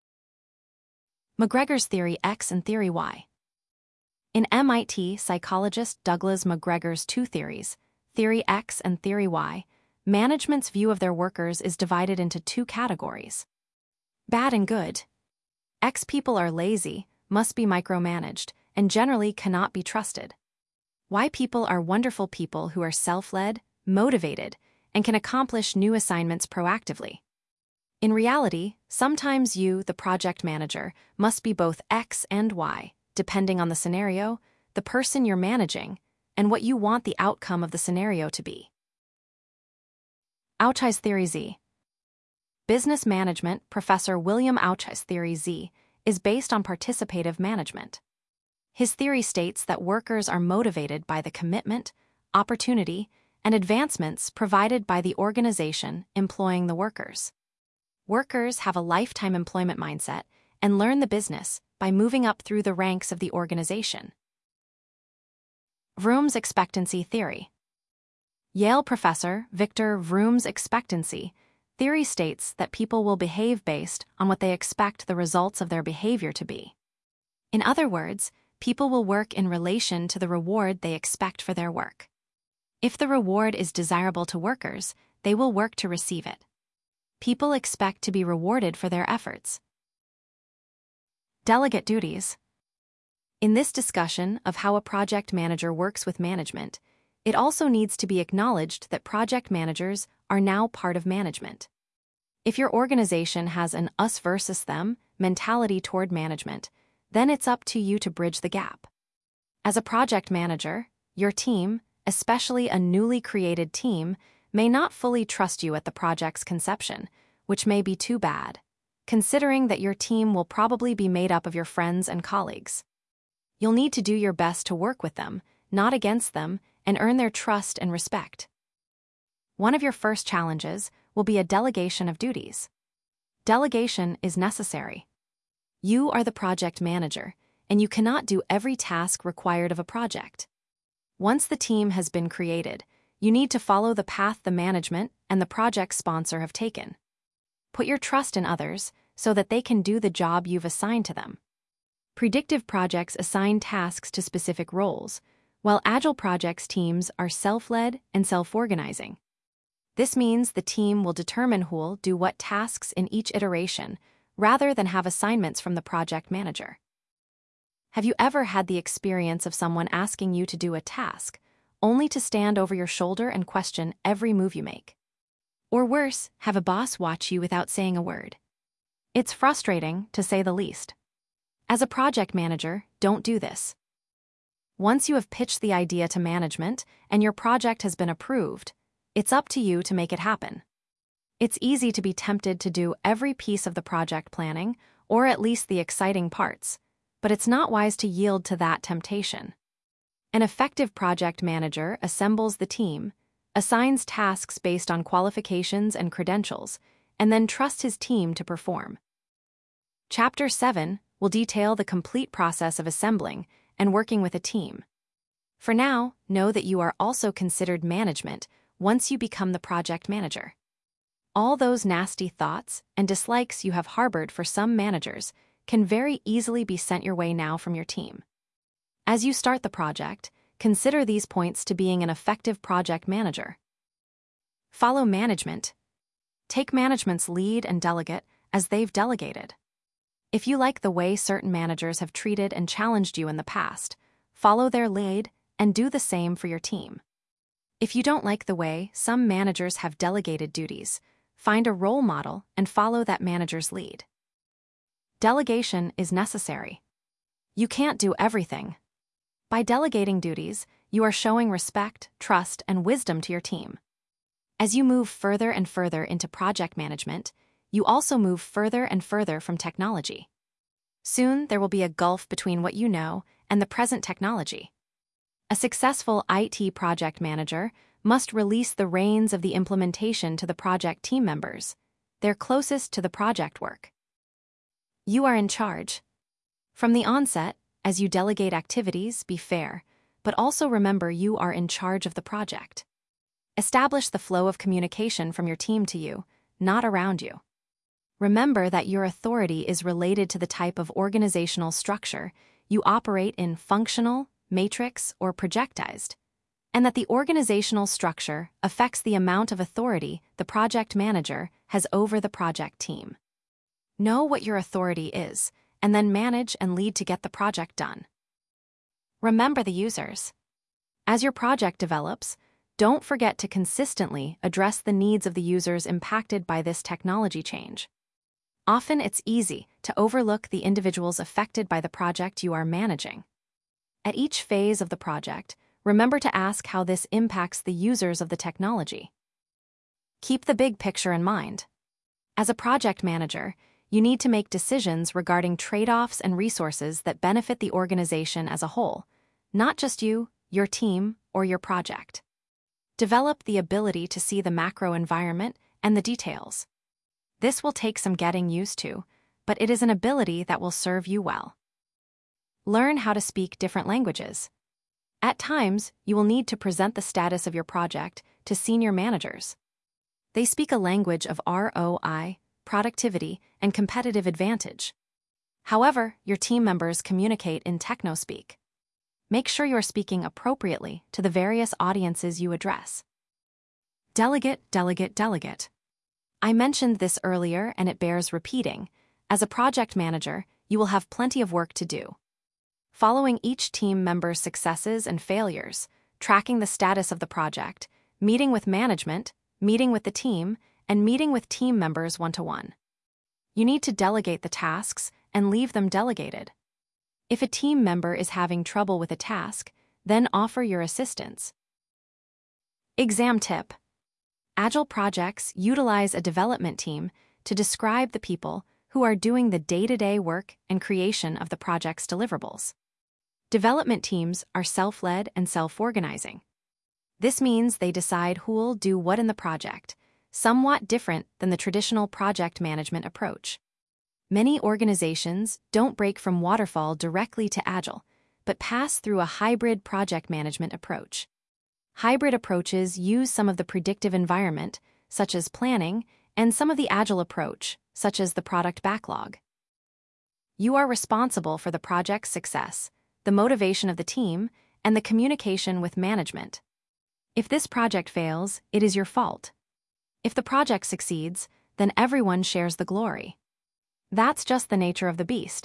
McGregor's Theory X and Theory Y. In MIT psychologist Douglas McGregor's 2 theories, Theory X and Theory Y, management's view of their workers is divided into 2 categories: bad and good. X people are lazy, must be micromanaged, and generally cannot be trusted. Y people are wonderful people who are self-led, motivated, and can accomplish new assignments proactively. In reality, sometimes you, the project manager, must be both X and Y, depending on the scenario, the person you're managing, and what you want the outcome of the scenario to be. Auchai's Theory Z. Business management, Professor William Auchai's Theory Z, is based on participative management. His theory states that workers are motivated by the commitment, opportunity, and advancements provided by the organization employing the workers. Workers have a lifetime employment mindset and learn the business by moving up through the ranks of the organization. Vroom's expectancy theory. Yale professor Victor Vroom's expectancy theory states that people will behave based on what they expect the results of their behavior to be. In other words, people will work in relation to the reward they expect for their work. If the reward is desirable to workers, they will work to receive it. People expect to be rewarded for their efforts. Delegate duties. In this discussion of how a project manager works with management, it also needs to be acknowledged that project managers are now part of management. If your organization has an us versus them mentality toward management, then it's up to you to bridge the gap. As a project manager, your team, especially a newly created team, may not fully trust you at the project's conception, which may be too bad, considering that your team will probably be made up of your friends and colleagues. You'll need to do your best to work with them, not against them, and earn their trust and respect. One of your first challenges will be a delegation of duties. Delegation is necessary. You are the project manager, and you cannot do every task required of a project. Once the team has been created, you need to follow the path the management and the project sponsor have taken. Put your trust in others so that they can do the job you've assigned to them. Predictive projects assign tasks to specific roles, while Agile projects teams are self-led and self-organizing. This means the team will determine who'll do what tasks in each iteration, rather than have assignments from the project manager. Have you ever had the experience of someone asking you to do a task, only to stand over your shoulder and question every move you make? Or worse, have a boss watch you without saying a word? It's frustrating, to say the least. As a project manager, don't do this. Once you have pitched the idea to management and your project has been approved, it's up to you to make it happen. It's easy to be tempted to do every piece of the project planning, or at least the exciting parts, but it's not wise to yield to that temptation. An effective project manager assembles the team, assigns tasks based on qualifications and credentials, and then trusts his team to perform. Chapter 7 will detail the complete process of assembling and working with a team. For now, know that you are also considered management once you become the project manager. All those nasty thoughts and dislikes you have harbored for some managers can very easily be sent your way now from your team. As you start the project, consider these points to being an effective project manager. Follow management. Take management's lead and delegate as they've delegated. If you like the way certain managers have treated and challenged you in the past, follow their lead and do the same for your team. If you don't like the way some managers have delegated duties, find a role model and follow that manager's lead. Delegation is necessary. You can't do everything. By delegating duties, you are showing respect, trust, and wisdom to your team. As you move further and further into project management, you also move further and further from technology. Soon, there will be a gulf between what you know and the present technology. A successful IT project manager must release the reins of the implementation to the project team members. They're closest to the project work. You are in charge. From the onset, as you delegate activities, be fair, but also remember you are in charge of the project. Establish the flow of communication from your team to you, not around you. Remember that your authority is related to the type of organizational structure you operate in: functional, matrix, or projectized, and that the organizational structure affects the amount of authority the project manager has over the project team. Know what your authority is, and then manage and lead to get the project done. Remember the users. As your project develops, Don't forget to consistently address the needs of the users impacted by this technology change. Often it's easy to overlook the individuals affected by the project you are managing. At each phase of the project, remember to ask how this impacts the users of the technology. Keep the big picture in mind. As a project manager, you need to make decisions regarding trade-offs and resources that benefit the organization as a whole, not just you, your team, or your project. Develop the ability to see the macro environment and the details. This will take some getting used to, but it is an ability that will serve you well. Learn how to speak different languages. At times, you will need to present the status of your project to senior managers. They speak a language of ROI, productivity, and competitive advantage. However, your team members communicate in techno-speak. Make sure you are speaking appropriately to the various audiences you address. Delegate, delegate, delegate. I mentioned this earlier and it bears repeating. As a project manager, you will have plenty of work to do. Following each team member's successes and failures, tracking the status of the project, meeting with management, meeting with the team, and meeting with team members one-to-one. You need to delegate the tasks and leave them delegated. If a team member is having trouble with a task, then offer your assistance. Exam tip. Agile projects utilize a development team to describe the people who are doing the day-to-day work and creation of the project's deliverables. Development teams are self-led and self-organizing. This means they decide who'll do what in the project, somewhat different than the traditional project management approach. Many organizations don't break from waterfall directly to Agile, but pass through a hybrid project management approach. Hybrid approaches use some of the predictive environment, such as planning, and some of the Agile approach, such as the product backlog. You are responsible for the project's success, the motivation of the team, and the communication with management. If this project fails, it is your fault. If the project succeeds, then everyone shares the glory. That's just the nature of the beast.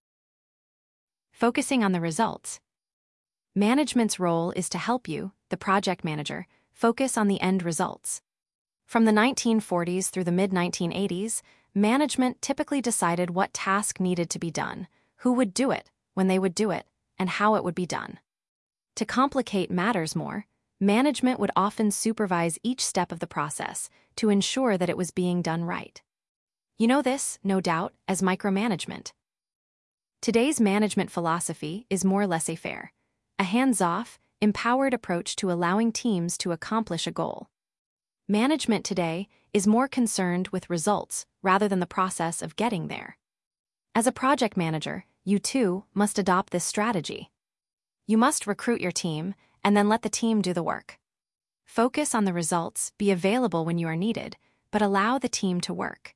Focusing on the results. Management's role is to help you, the project manager, focus on the end results. From the 1940s through the mid-1980s, management typically decided what task needed to be done, who would do it, when they would do it, and how it would be done. To complicate matters more, management would often supervise each step of the process to ensure that it was being done right. You know this, no doubt, as micromanagement. Today's management philosophy is more laissez-faire, a hands-off, empowered approach to allowing teams to accomplish a goal. Management today is more concerned with results rather than the process of getting there. As a project manager, you too must adopt this strategy. You must recruit your team and then let the team do the work. Focus on the results, be available when you are needed, but allow the team to work.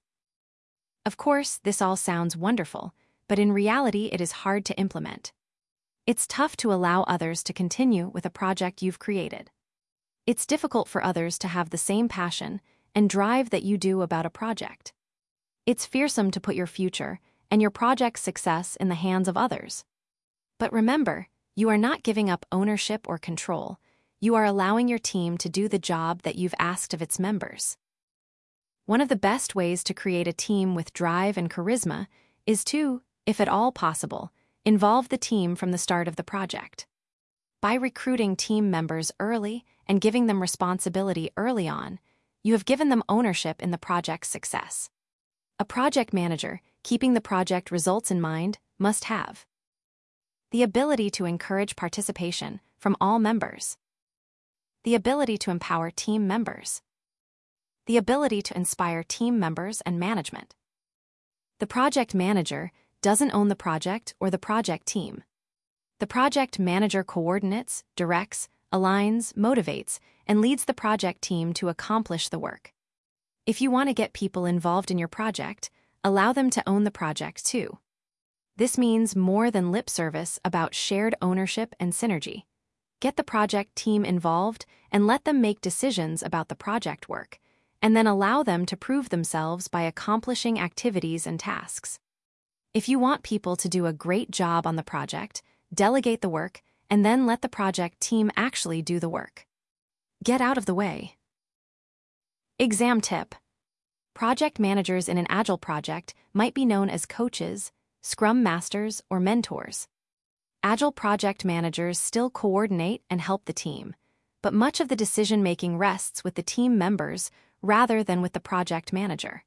Of course, this all sounds wonderful, but in reality it is hard to implement. It's tough to allow others to continue with a project you've created. It's difficult for others to have the same passion and drive that you do about a project. It's fearsome to put your future and your project's success in the hands of others. But remember, you are not giving up ownership or control. You are allowing your team to do the job that you've asked of its members. One of the best ways to create a team with drive and charisma is to, if at all possible, involve the team from the start of the project. By recruiting team members early and giving them responsibility early on, you have given them ownership in the project's success. A project manager, keeping the project results in mind, must have the ability to encourage participation from all members, the ability to empower team members, the ability to inspire team members and management. The project manager doesn't own the project or the project team. The project manager coordinates, directs, aligns, motivates, and leads the project team to accomplish the work. If you want to get people involved in your project, allow them to own the project too. This means more than lip service about shared ownership and synergy. Get the project team involved and let them make decisions about the project work, and then allow them to prove themselves by accomplishing activities and tasks. If you want people to do a great job on the project, delegate the work, and then let the project team actually do the work. Get out of the way. Exam tip. Project managers in an Agile project might be known as coaches, Scrum Masters, or mentors. Agile project managers still coordinate and help the team, but much of the decision-making rests with the team members rather than with the project manager.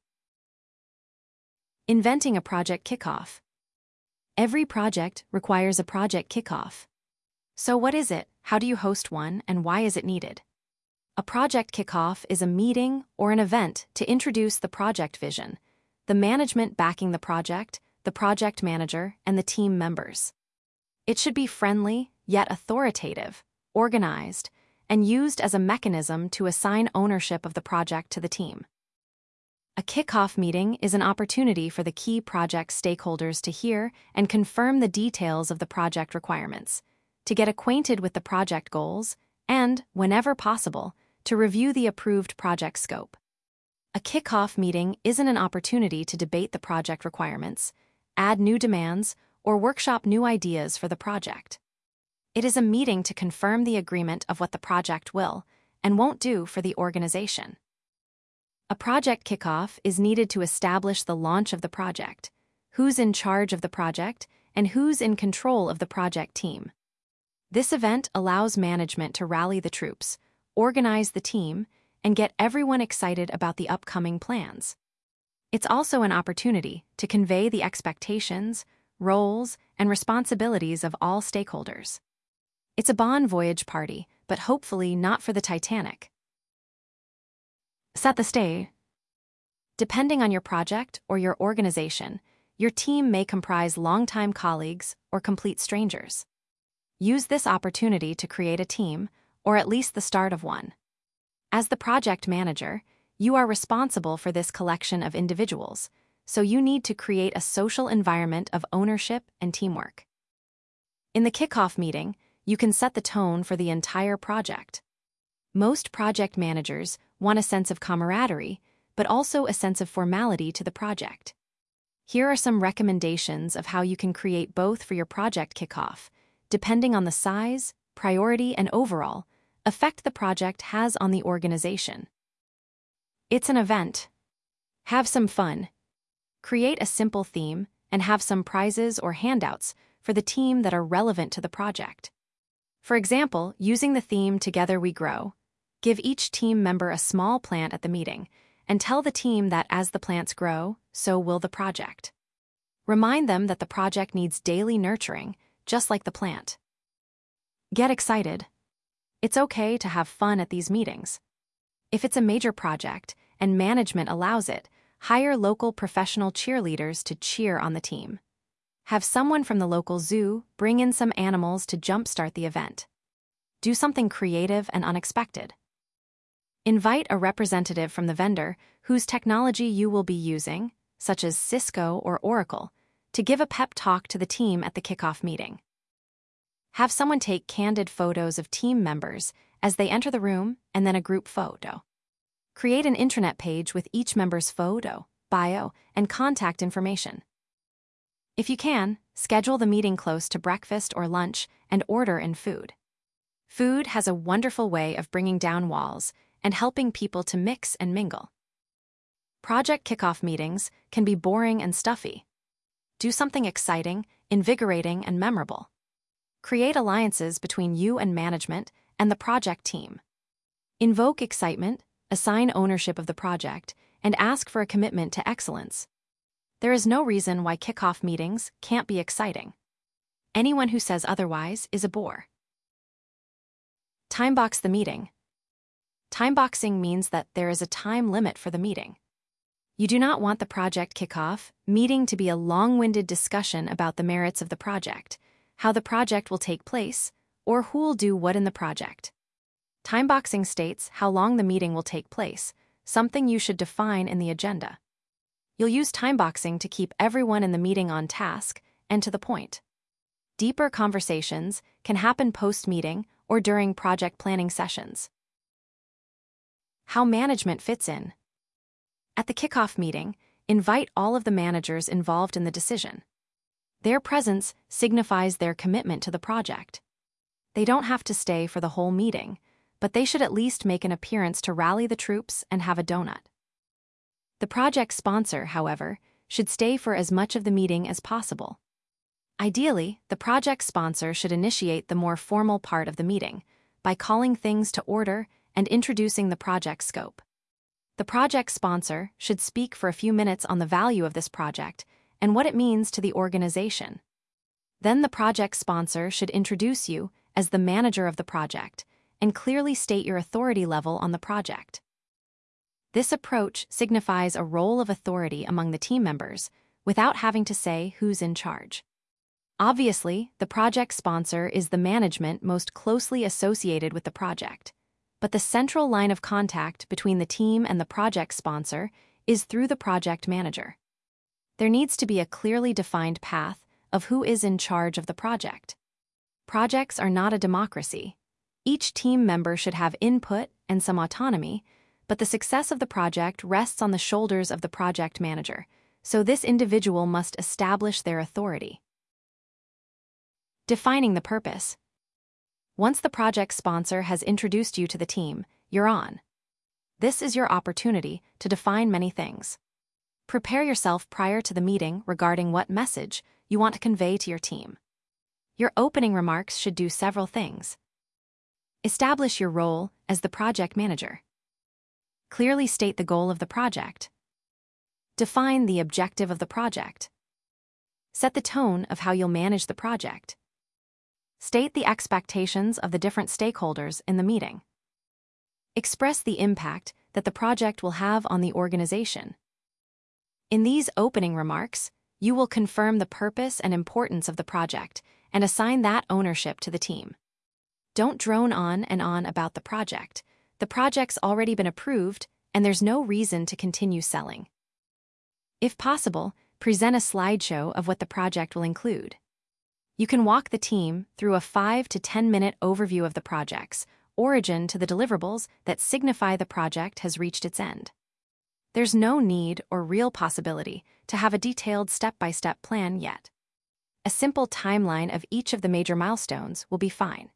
Inventing a project kickoff. Every project requires a project kickoff. So what is it, how do you host one, and why is it needed? A project kickoff is a meeting or an event to introduce the project vision, the management backing the project manager, and the team members. It should be friendly, yet authoritative, organized, and used as a mechanism to assign ownership of the project to the team. A kickoff meeting is an opportunity for the key project stakeholders to hear and confirm the details of the project requirements, to get acquainted with the project goals, and, whenever possible, to review the approved project scope. A kickoff meeting isn't an opportunity to debate the project requirements, add new demands, or workshop new ideas for the project. It is a meeting to confirm the agreement of what the project will and won't do for the organization. A project kickoff is needed to establish the launch of the project, who's in charge of the project, and who's in control of the project team. This event allows management to rally the troops, organize the team, and get everyone excited about the upcoming plans. It's also an opportunity to convey the expectations, roles, and responsibilities of all stakeholders. It's a bon voyage party, but hopefully not for the Titanic. Set the stage. Depending on your project or your organization, your team may comprise longtime colleagues or complete strangers. Use this opportunity to create a team, or at least the start of one. As the project manager, you are responsible for this collection of individuals, so you need to create a social environment of ownership and teamwork. In the kickoff meeting, you can set the tone for the entire project. Most project managers want a sense of camaraderie, but also a sense of formality to the project. Here are some recommendations of how you can create both for your project kickoff, depending on the size, priority, and overall effect the project has on the organization. It's an event. Have some fun. Create a simple theme and have some prizes or handouts for the team that are relevant to the project. For example, using the theme Together We Grow, give each team member a small plant at the meeting and tell the team that as the plants grow, so will the project. Remind them that the project needs daily nurturing, just like the plant. Get excited. It's okay to have fun at these meetings. If it's a major project and management allows it, hire local professional cheerleaders to cheer on the team. Have someone from the local zoo bring in some animals to jumpstart the event. Do something creative and unexpected. Invite a representative from the vendor whose technology you will be using, such as Cisco or Oracle, to give a pep talk to the team at the kickoff meeting. Have someone take candid photos of team members as they enter the room and then a group photo. Create an intranet page with each member's photo, bio, and contact information. If you can, schedule the meeting close to breakfast or lunch and order in food. Food has a wonderful way of bringing down walls and helping people to mix and mingle. Project kickoff meetings can be boring and stuffy. Do something exciting, invigorating, and memorable. Create alliances between you and management and the project team. Invoke excitement, assign ownership of the project, and ask for a commitment to excellence. There is no reason why kickoff meetings can't be exciting. Anyone who says otherwise is a bore. Timebox the meeting. Timeboxing means that there is a time limit for the meeting. You do not want the project kickoff meeting to be a long-winded discussion about the merits of the project, how the project will take place, or who'll do what in the project. Timeboxing states how long the meeting will take place, something you should define in the agenda. You'll use timeboxing to keep everyone in the meeting on task and to the point. Deeper conversations can happen post-meeting or during project planning sessions. How management fits in. At the kickoff meeting, invite all of the managers involved in the decision. Their presence signifies their commitment to the project. They don't have to stay for the whole meeting, but they should at least make an appearance to rally the troops and have a donut. The project sponsor, however, should stay for as much of the meeting as possible. Ideally, the project sponsor should initiate the more formal part of the meeting by calling things to order and introducing the project scope. The project sponsor should speak for a few minutes on the value of this project and what it means to the organization. Then the project sponsor should introduce you as the manager of the project and clearly state your authority level on the project. This approach signifies a role of authority among the team members without having to say who's in charge. Obviously, the project sponsor is the management most closely associated with the project, but the central line of contact between the team and the project sponsor is through the project manager. There needs to be a clearly defined path of who is in charge of the project. Projects are not a democracy. Each team member should have input and some autonomy, but the success of the project rests on the shoulders of the project manager, so this individual must establish their authority. Defining the purpose. Once the project sponsor has introduced you to the team, you're on. This is your opportunity to define many things. Prepare yourself prior to the meeting regarding what message you want to convey to your team. Your opening remarks should do several things. Establish your role as the project manager. Clearly state the goal of the project. Define the objective of the project. Set the tone of how you'll manage the project. State the expectations of the different stakeholders in the meeting. Express the impact that the project will have on the organization. In these opening remarks, you will confirm the purpose and importance of the project and assign that ownership to the team. Don't drone on and on about the project. The project's already been approved, and there's no reason to continue selling. If possible, present a slideshow of what the project will include. You can walk the team through a 5 to 10-minute overview of the project's origin to the deliverables that signify the project has reached its end. There's no need or real possibility to have a detailed step-by-step plan yet. A simple timeline of each of the major milestones will be fine.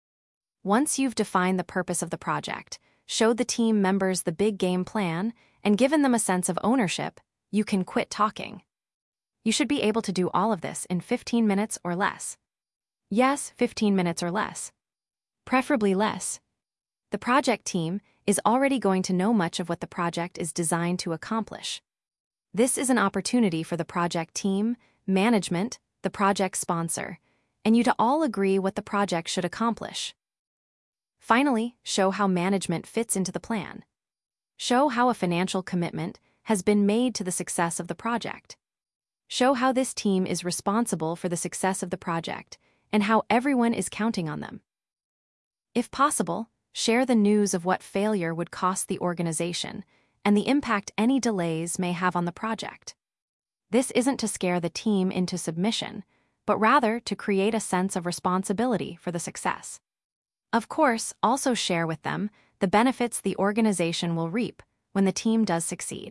Once you've defined the purpose of the project, showed the team members the big game plan, and given them a sense of ownership, you can quit talking. You should be able to do all of this in 15 minutes or less. Yes, 15 minutes or less. Preferably less. The project team is already going to know much of what the project is designed to accomplish. This is an opportunity for the project team, management, the project sponsor, and you to all agree what the project should accomplish. Finally, show how management fits into the plan. Show how a financial commitment has been made to the success of the project. Show how this team is responsible for the success of the project and how everyone is counting on them. If possible, share the news of what failure would cost the organization and the impact any delays may have on the project. This isn't to scare the team into submission, but rather to create a sense of responsibility for the success. Of course, also share with them the benefits the organization will reap when the team does succeed.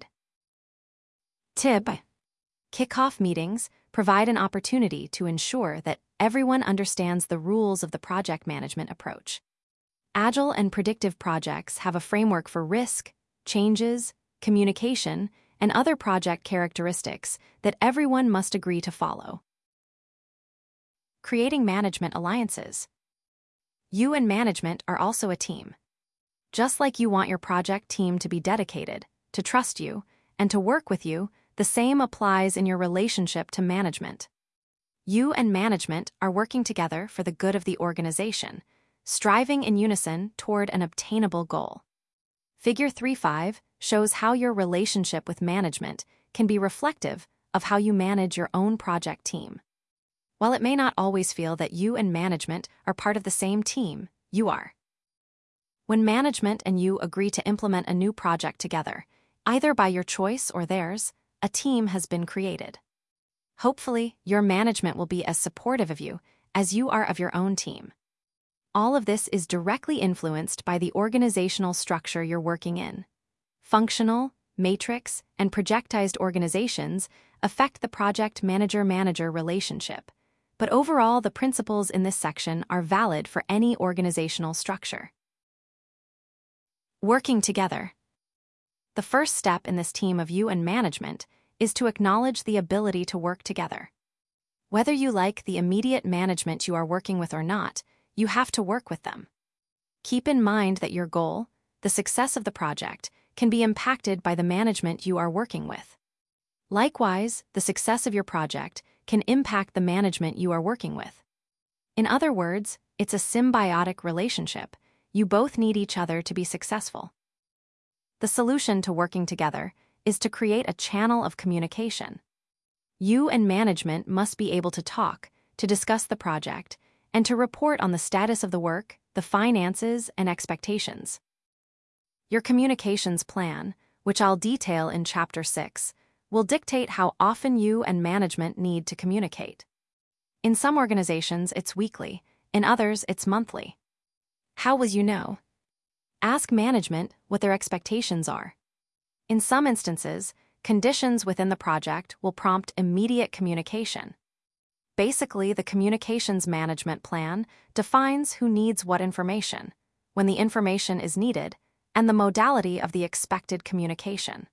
Tip: Kickoff meetings provide an opportunity to ensure that everyone understands the rules of the project management approach. Agile and predictive projects have a framework for risk, changes, communication, and other project characteristics that everyone must agree to follow. Creating management alliances. You and management are also a team. Just like you want your project team to be dedicated, to trust you, and to work with you, the same applies in your relationship to management. You and management are working together for the good of the organization, striving in unison toward an obtainable goal. Figure 3.5 shows how your relationship with management can be reflective of how you manage your own project team. While it may not always feel that you and management are part of the same team, you are. When management and you agree to implement a new project together, either by your choice or theirs, a team has been created. Hopefully, your management will be as supportive of you as you are of your own team. All of this is directly influenced by the organizational structure you're working in. Functional, matrix, and projectized organizations affect the project manager-manager relationship, but overall the principles in this section are valid for any organizational structure. Working together. The first step in this team of you and management is to acknowledge the ability to work together. Whether you like the immediate management you are working with or not, you have to work with them. Keep in mind that your goal, the success of the project, can be impacted by the management you are working with. Likewise, the success of your project can impact the management you are working with. In other words, it's a symbiotic relationship. You both need each other to be successful. The solution to working together is to create a channel of communication. You and management must be able to talk, to discuss the project, and to report on the status of the work, the finances, and expectations. Your communications plan, which I'll detail in Chapter 6, will dictate how often you and management need to communicate. In some organizations, it's weekly. In others, it's monthly. How will you know? Ask management what their expectations are. In some instances, conditions within the project will prompt immediate communication. Basically, the communications management plan defines who needs what information, when the information is needed, and the modality of the expected communication.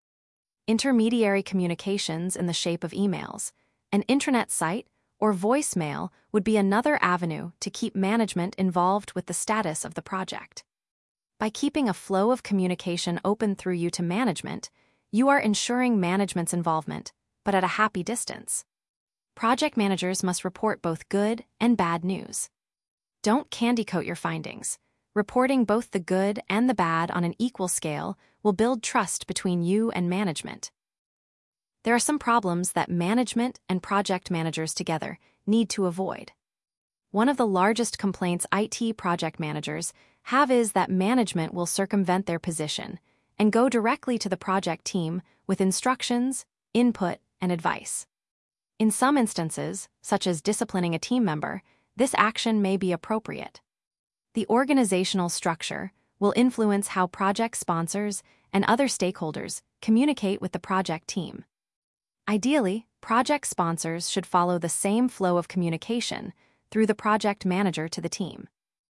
Intermediary communications in the shape of emails, an intranet site, or voicemail would be another avenue to keep management involved with the status of the project. By keeping a flow of communication open through you to management, you are ensuring management's involvement, but at a happy distance. Project managers must report both good and bad news. Don't candy-coat your findings. Reporting both the good and the bad on an equal scale will build trust between you and management. There are some problems that management and project managers together need to avoid. One of the largest complaints IT project managers have is that management will circumvent their position and go directly to the project team with instructions, input, and advice. In some instances, such as disciplining a team member, this action may be appropriate. The organizational structure will influence how project sponsors and other stakeholders communicate with the project team. Ideally, project sponsors should follow the same flow of communication through the project manager to the team.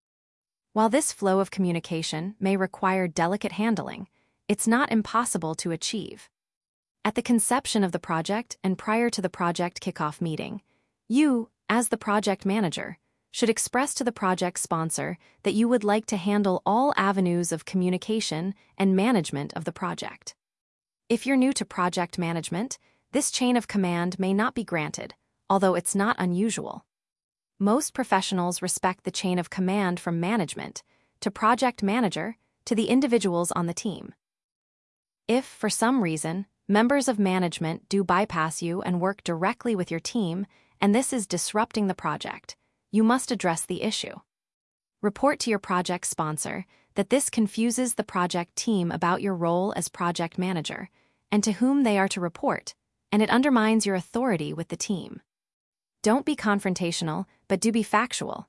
While this flow of communication may require delicate handling, it's not impossible to achieve. At the conception of the project and prior to the project kickoff meeting, you, as the project manager, should express to the project sponsor that you would like to handle all avenues of communication and management of the project. If you're new to project management, this chain of command may not be granted, although it's not unusual. Most professionals respect the chain of command from management to project manager to the individuals on the team. If, for some reason, members of management do bypass you and work directly with your team, and this is disrupting the project, you must address the issue. Report to your project sponsor that this confuses the project team about your role as project manager and to whom they are to report, and it undermines your authority with the team. Don't be confrontational, but do be factual.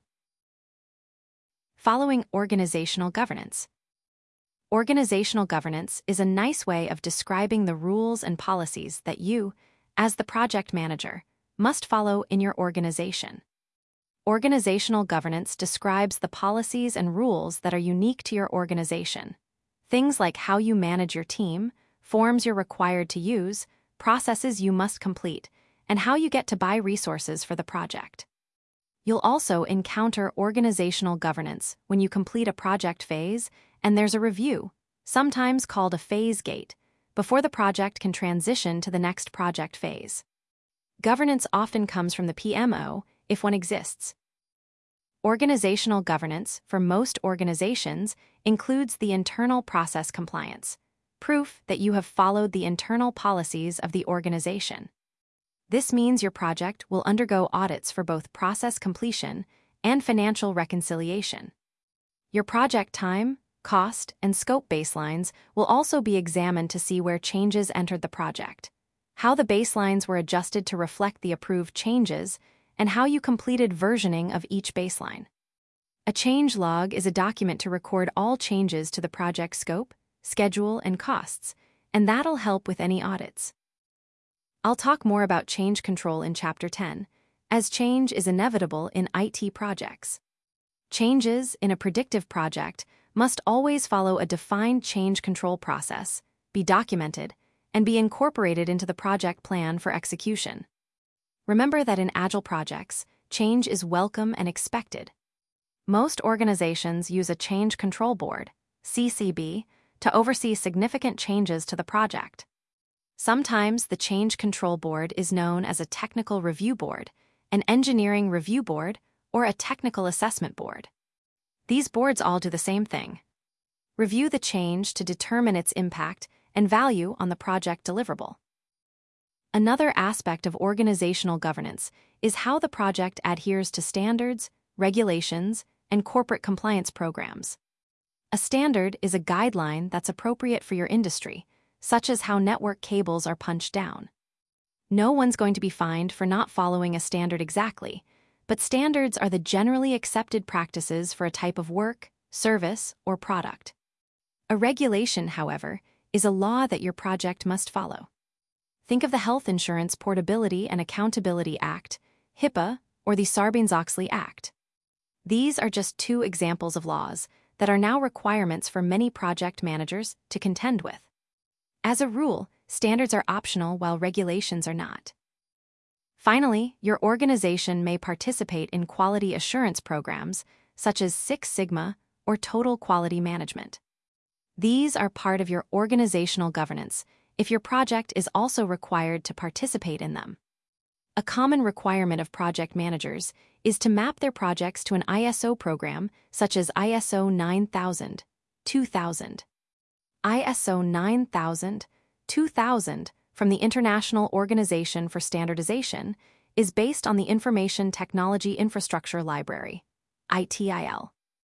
Following organizational governance. Organizational governance is a nice way of describing the rules and policies that you, as the project manager, must follow in your organization. Organizational governance describes the policies and rules that are unique to your organization. Things like how you manage your team, forms you're required to use, processes you must complete, and how you get to buy resources for the project. You'll also encounter organizational governance when you complete a project phase and there's a review, sometimes called a phase gate, before the project can transition to the next project phase. Governance often comes from the PMO, if one exists. Organizational governance for most organizations includes the internal process compliance, proof that you have followed the internal policies of the organization. This means your project will undergo audits for both process completion and financial reconciliation. Your project time, cost, and scope baselines will also be examined to see where changes entered the project, how the baselines were adjusted to reflect the approved changes, and how you completed versioning of each baseline. A change log is a document to record all changes to the project scope, schedule, and costs, and that'll help with any audits. I'll talk more about change control in Chapter 10, as change is inevitable in IT projects. Changes in a predictive project must always follow a defined change control process, be documented, and be incorporated into the project plan for execution. Remember that in Agile projects, change is welcome and expected. Most organizations use a Change Control Board, CCB, to oversee significant changes to the project. Sometimes the Change Control Board is known as a Technical Review Board, an Engineering Review Board, or a Technical Assessment Board. These boards all do the same thing. Review the change to determine its impact and value on the project deliverable. Another aspect of organizational governance is how the project adheres to standards, regulations, and corporate compliance programs. A standard is a guideline that's appropriate for your industry, such as how network cables are punched down. No one's going to be fined for not following a standard exactly, but standards are the generally accepted practices for a type of work, service, or product. A regulation, however, is a law that your project must follow. Think of the Health Insurance Portability and Accountability Act, HIPAA, or the Sarbanes-Oxley Act. These are just two examples of laws that are now requirements for many project managers to contend with. As a rule, standards are optional while regulations are not. Finally, your organization may participate in quality assurance programs such as Six Sigma or Total Quality Management. These are part of your organizational governance if your project is also required to participate in them. A common requirement of project managers is to map their projects to an ISO program such as ISO 9000, 2000. ISO 9000, 2000 from the International Organization for Standardization is based on the Information Technology Infrastructure Library, ITIL.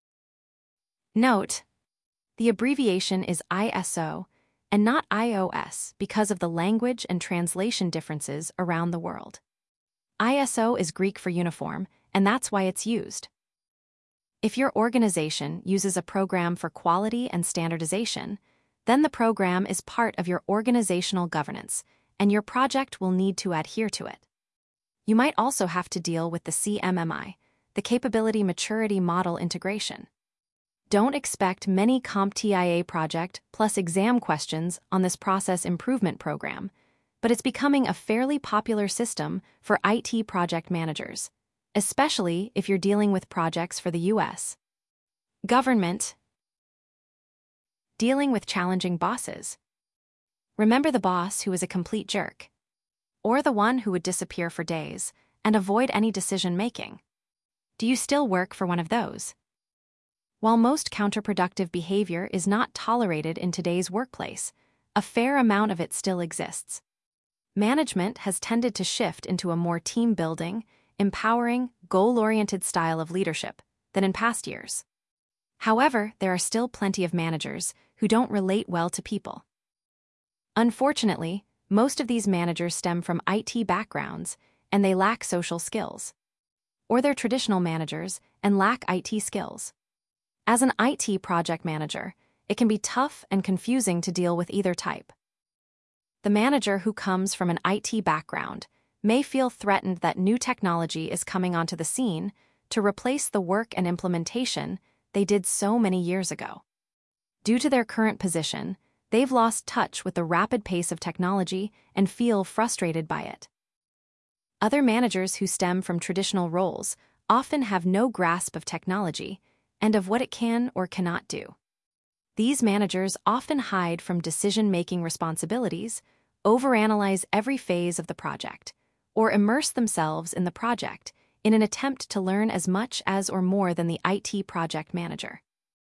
Note: the abbreviation is ISO and not iOS because of the language and translation differences around the world. ISO is Greek for uniform, and that's why it's used. If your organization uses a program for quality and standardization, then the program is part of your organizational governance, and your project will need to adhere to it. You might also have to deal with the CMMI, the Capability Maturity Model Integration. Don't expect many CompTIA project plus exam questions on this process improvement program, but it's becoming a fairly popular system for IT project managers, especially if you're dealing with projects for the U.S. government. Dealing with challenging bosses. Remember the boss who is a complete jerk? Or the one who would disappear for days and avoid any decision-making? Do you still work for one of those? While most counterproductive behavior is not tolerated in today's workplace, a fair amount of it still exists. Management has tended to shift into a more team-building, empowering, goal-oriented style of leadership than in past years. However, there are still plenty of managers who don't relate well to people. Unfortunately, most of these managers stem from IT backgrounds and they lack social skills. Or they're traditional managers and lack IT skills. As an IT project manager, it can be tough and confusing to deal with either type. The manager who comes from an IT background may feel threatened that new technology is coming onto the scene to replace the work and implementation they did so many years ago. Due to their current position, they've lost touch with the rapid pace of technology and feel frustrated by it. Other managers who stem from traditional roles often have no grasp of technology and of what it can or cannot do. These managers often hide from decision-making responsibilities, overanalyze every phase of the project, or immerse themselves in the project in an attempt to learn as much as or more than the IT project manager.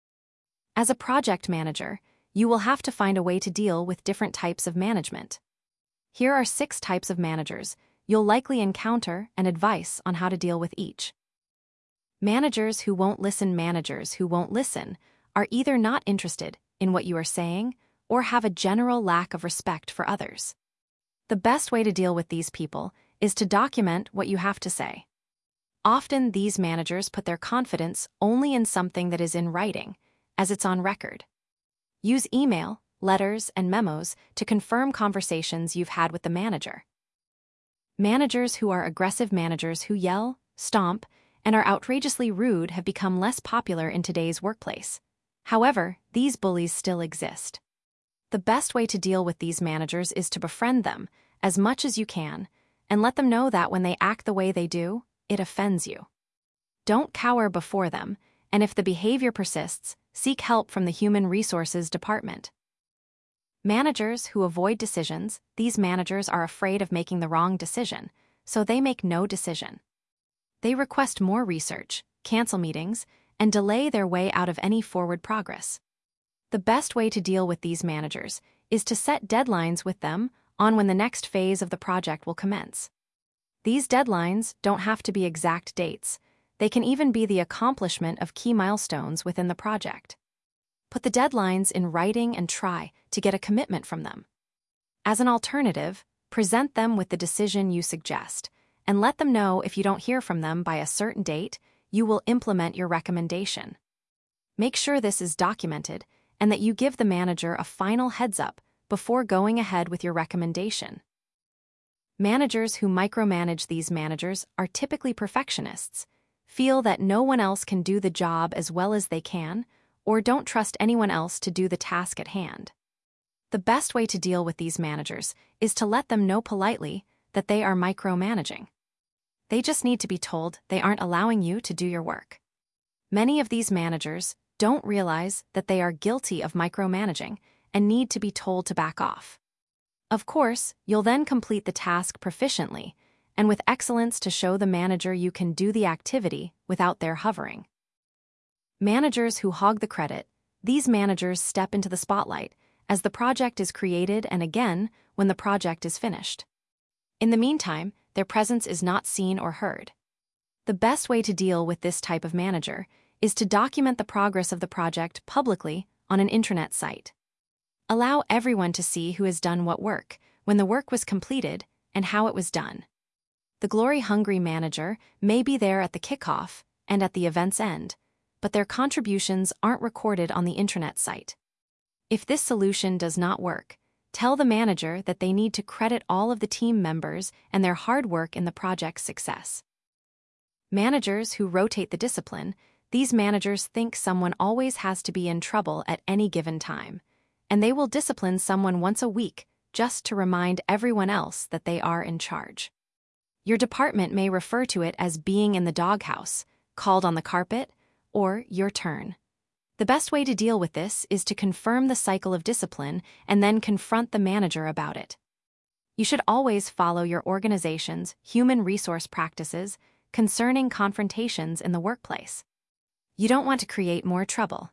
As a project manager, you will have to find a way to deal with different types of management. Here are 6 types of managers you'll likely encounter and advice on how to deal with each. Managers who won't listen. Managers who won't listen are either not interested in what you are saying or have a general lack of respect for others. The best way to deal with these people is to document what you have to say. Often these managers put their confidence only in something that is in writing, as it's on record. Use email, letters, and memos to confirm conversations you've had with the manager. Managers who are aggressive. Managers who yell, stomp, and are outrageously rude have become less popular in today's workplace. However, these bullies still exist. The best way to deal with these managers is to befriend them as much as you can and let them know that when they act the way they do, it offends you. Don't cower before them, and if the behavior persists, seek help from the Human Resources Department. Managers who avoid decisions, these managers are afraid of making the wrong decision, so they make no decision. They request more research, cancel meetings, and delay their way out of any forward progress. The best way to deal with these managers is to set deadlines with them on when the next phase of the project will commence. These deadlines don't have to be exact dates. They can even be the accomplishment of key milestones within the project. Put the deadlines in writing and try to get a commitment from them. As an alternative, present them with the decision you suggest, and let them know if you don't hear from them by a certain date, you will implement your recommendation. Make sure this is documented and that you give the manager a final heads-up before going ahead with your recommendation. Managers who micromanage these managers are typically perfectionists, feel that no one else can do the job as well as they can, or don't trust anyone else to do the task at hand. The best way to deal with these managers is to let them know politely that they are micromanaging. They just need to be told they aren't allowing you to do your work. Many of these managers don't realize that they are guilty of micromanaging and need to be told to back off. Of course, you'll then complete the task proficiently and with excellence to show the manager you can do the activity without their hovering. Managers who hog the credit, these managers step into the spotlight as the project is created and again when the project is finished. In the meantime, their presence is not seen or heard. The best way to deal with this type of manager is to document the progress of the project publicly on an intranet site. Allow everyone to see who has done what work, when the work was completed, and how it was done. The glory-hungry manager may be there at the kickoff and at the event's end, but their contributions aren't recorded on the intranet site. If this solution does not work, tell the manager that they need to credit all of the team members and their hard work in the project's success. Managers who rotate the discipline, these managers think someone always has to be in trouble at any given time, and they will discipline someone once a week just to remind everyone else that they are in charge. Your department may refer to it as being in the doghouse, called on the carpet, or your turn. The best way to deal with this is to confirm the cycle of discipline and then confront the manager about it. You should always follow your organization's human resource practices concerning confrontations in the workplace. You don't want to create more trouble.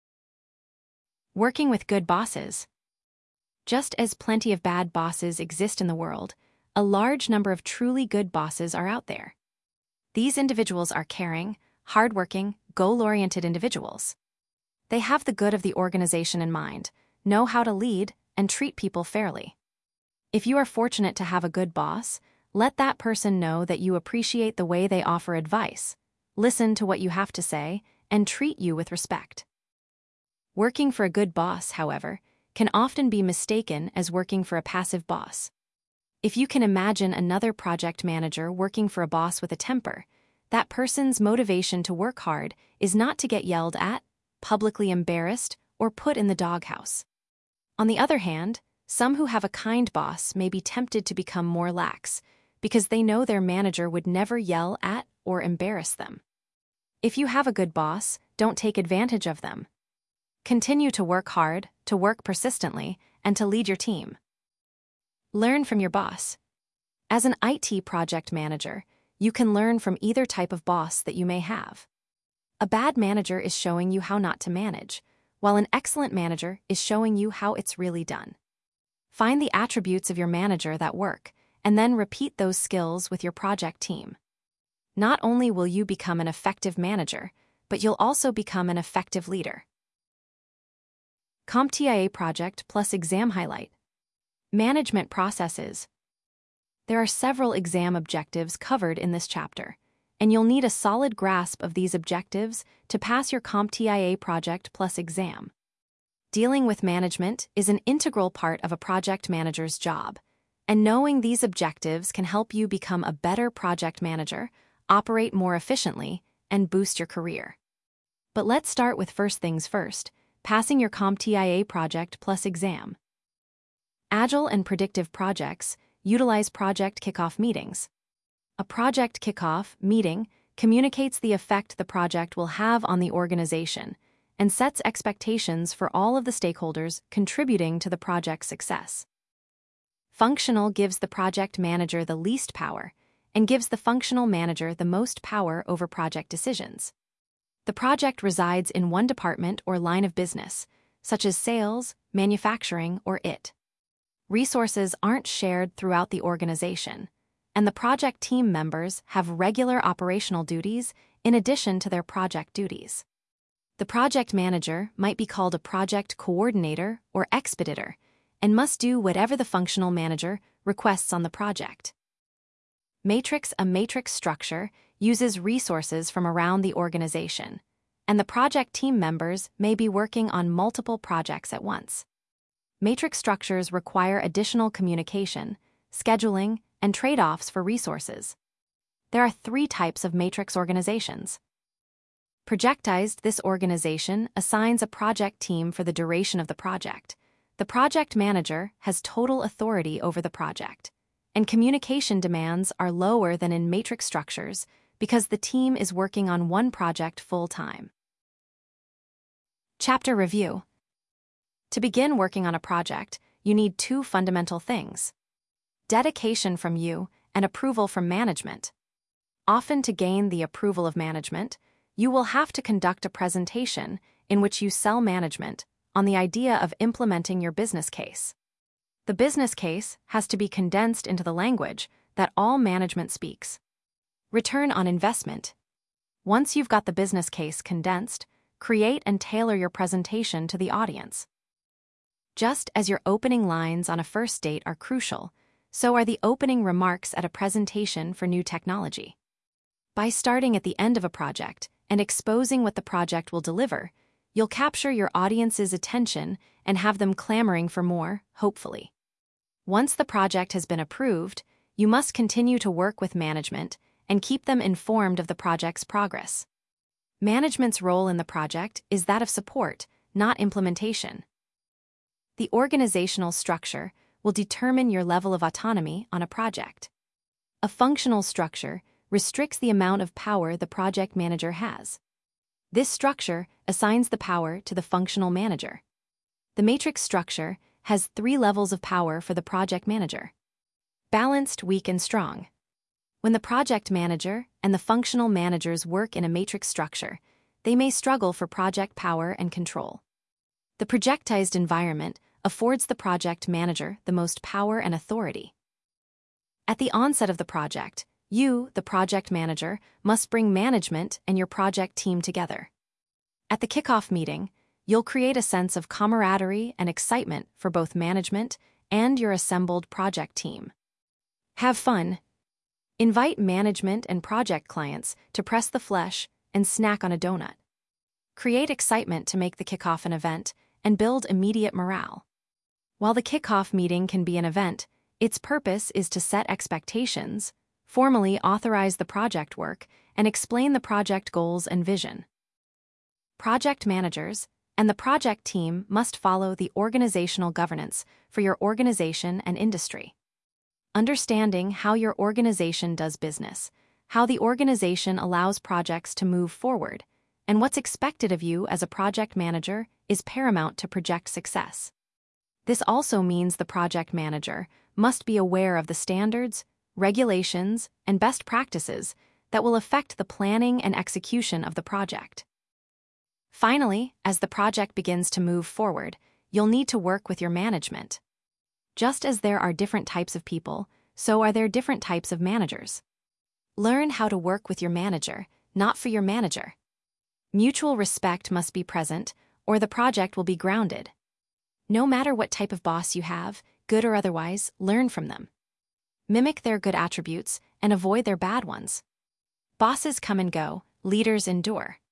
Working with good bosses. Just as plenty of bad bosses exist in the world, a large number of truly good bosses are out there. These individuals are caring, hardworking, goal-oriented individuals. They have the good of the organization in mind, know how to lead, and treat people fairly. If you are fortunate to have a good boss, let that person know that you appreciate the way they offer advice, listen to what you have to say, and treat you with respect. Working for a good boss, however, can often be mistaken as working for a passive boss. If you can imagine another project manager working for a boss with a temper, that person's motivation to work hard is not to get yelled at, publicly embarrassed, or put in the doghouse. On the other hand, some who have a kind boss may be tempted to become more lax because they know their manager would never yell at or embarrass them. If you have a good boss, don't take advantage of them. Continue to work hard, to work persistently, and to lead your team. Learn from your boss. As an IT project manager, you can learn from either type of boss that you may have. A bad manager is showing you how not to manage, while an excellent manager is showing you how it's really done. Find the attributes of your manager that work, and then repeat those skills with your project team. Not only will you become an effective manager, but you'll also become an effective leader. CompTIA Project plus Exam Highlight. Management Processes. There are several exam objectives covered in this chapter, and you'll need a solid grasp of these objectives to pass your CompTIA Project plus exam. Dealing with management is an integral part of a project manager's job, and knowing these objectives can help you become a better project manager, operate more efficiently, and boost your career. But let's start with first things first. passing your CompTIA project plus exam. Agile and predictive projects utilize project kickoff meetings. A project kickoff meeting communicates the effect the project will have on the organization and sets expectations for all of the stakeholders contributing to the project's success. Functional gives the project manager the least power and gives the functional manager the most power over project decisions. The project resides in one department or line of business, such as sales, manufacturing, or IT. Resources aren't shared throughout the organization, and the project team members have regular operational duties in addition to their project duties. The project manager might be called a project coordinator or expeditor and must do whatever the functional manager requests on the project. Matrix. A matrix structure uses resources from around the organization, and the project team members may be working on multiple projects at once. Matrix structures require additional communication, scheduling, and trade-offs for resources. There are 3 types of matrix organizations. Projectized. This organization assigns a project team for the duration of the project. The project manager has total authority over the project, and communication demands are lower than in matrix structures because the team is working on one project full-time. Chapter Review. To begin working on a project, you need 2 fundamental things: dedication from you and approval from management. Often, to gain the approval of management, you will have to conduct a presentation in which you sell management on the idea of implementing your business case. The business case has to be condensed into the language that all management speaks. Return on investment. Once you've got the business case condensed, create and tailor your presentation to the audience. Just as your opening lines on a first date are crucial, so are the opening remarks at a presentation for new technology. By starting at the end of a project and exposing what the project will deliver, you'll capture your audience's attention and have them clamoring for more, hopefully. Once the project has been approved, you must continue to work with management and keep them informed of the project's progress. Management's role in the project is that of support, not implementation. The organizational structure will determine your level of autonomy on a project. A functional structure restricts the amount of power the project manager has. This structure assigns the power to the functional manager. The matrix structure has 3 levels of power for the project manager: balanced, weak, and strong. When the project manager and the functional managers work in a matrix structure, they may struggle for project power and control. The projectized environment affords the project manager the most power and authority. At the onset of the project, you, the project manager, must bring management and your project team together. At the kickoff meeting, you'll create a sense of camaraderie and excitement for both management and your assembled project team. Have fun. Invite management and project clients to press the flesh and snack on a donut. Create excitement to make the kickoff an event and build immediate morale. While the kickoff meeting can be an event, its purpose is to set expectations, formally authorize the project work, and explain the project goals and vision. Project managers and the project team must follow the organizational governance for your organization and industry. Understanding how your organization does business, how the organization allows projects to move forward, and what's expected of you as a project manager is paramount to project success. This also means the project manager must be aware of the standards, regulations, and best practices that will affect the planning and execution of the project. Finally, as the project begins to move forward, you'll need to work with your management. Just as there are different types of people, so are there different types of managers. Learn how to work with your manager, not for your manager. Mutual respect must be present, or the project will be grounded. No matter what type of boss you have, good or otherwise, learn from them. Mimic their good attributes and avoid their bad ones. Bosses come and go, leaders endure.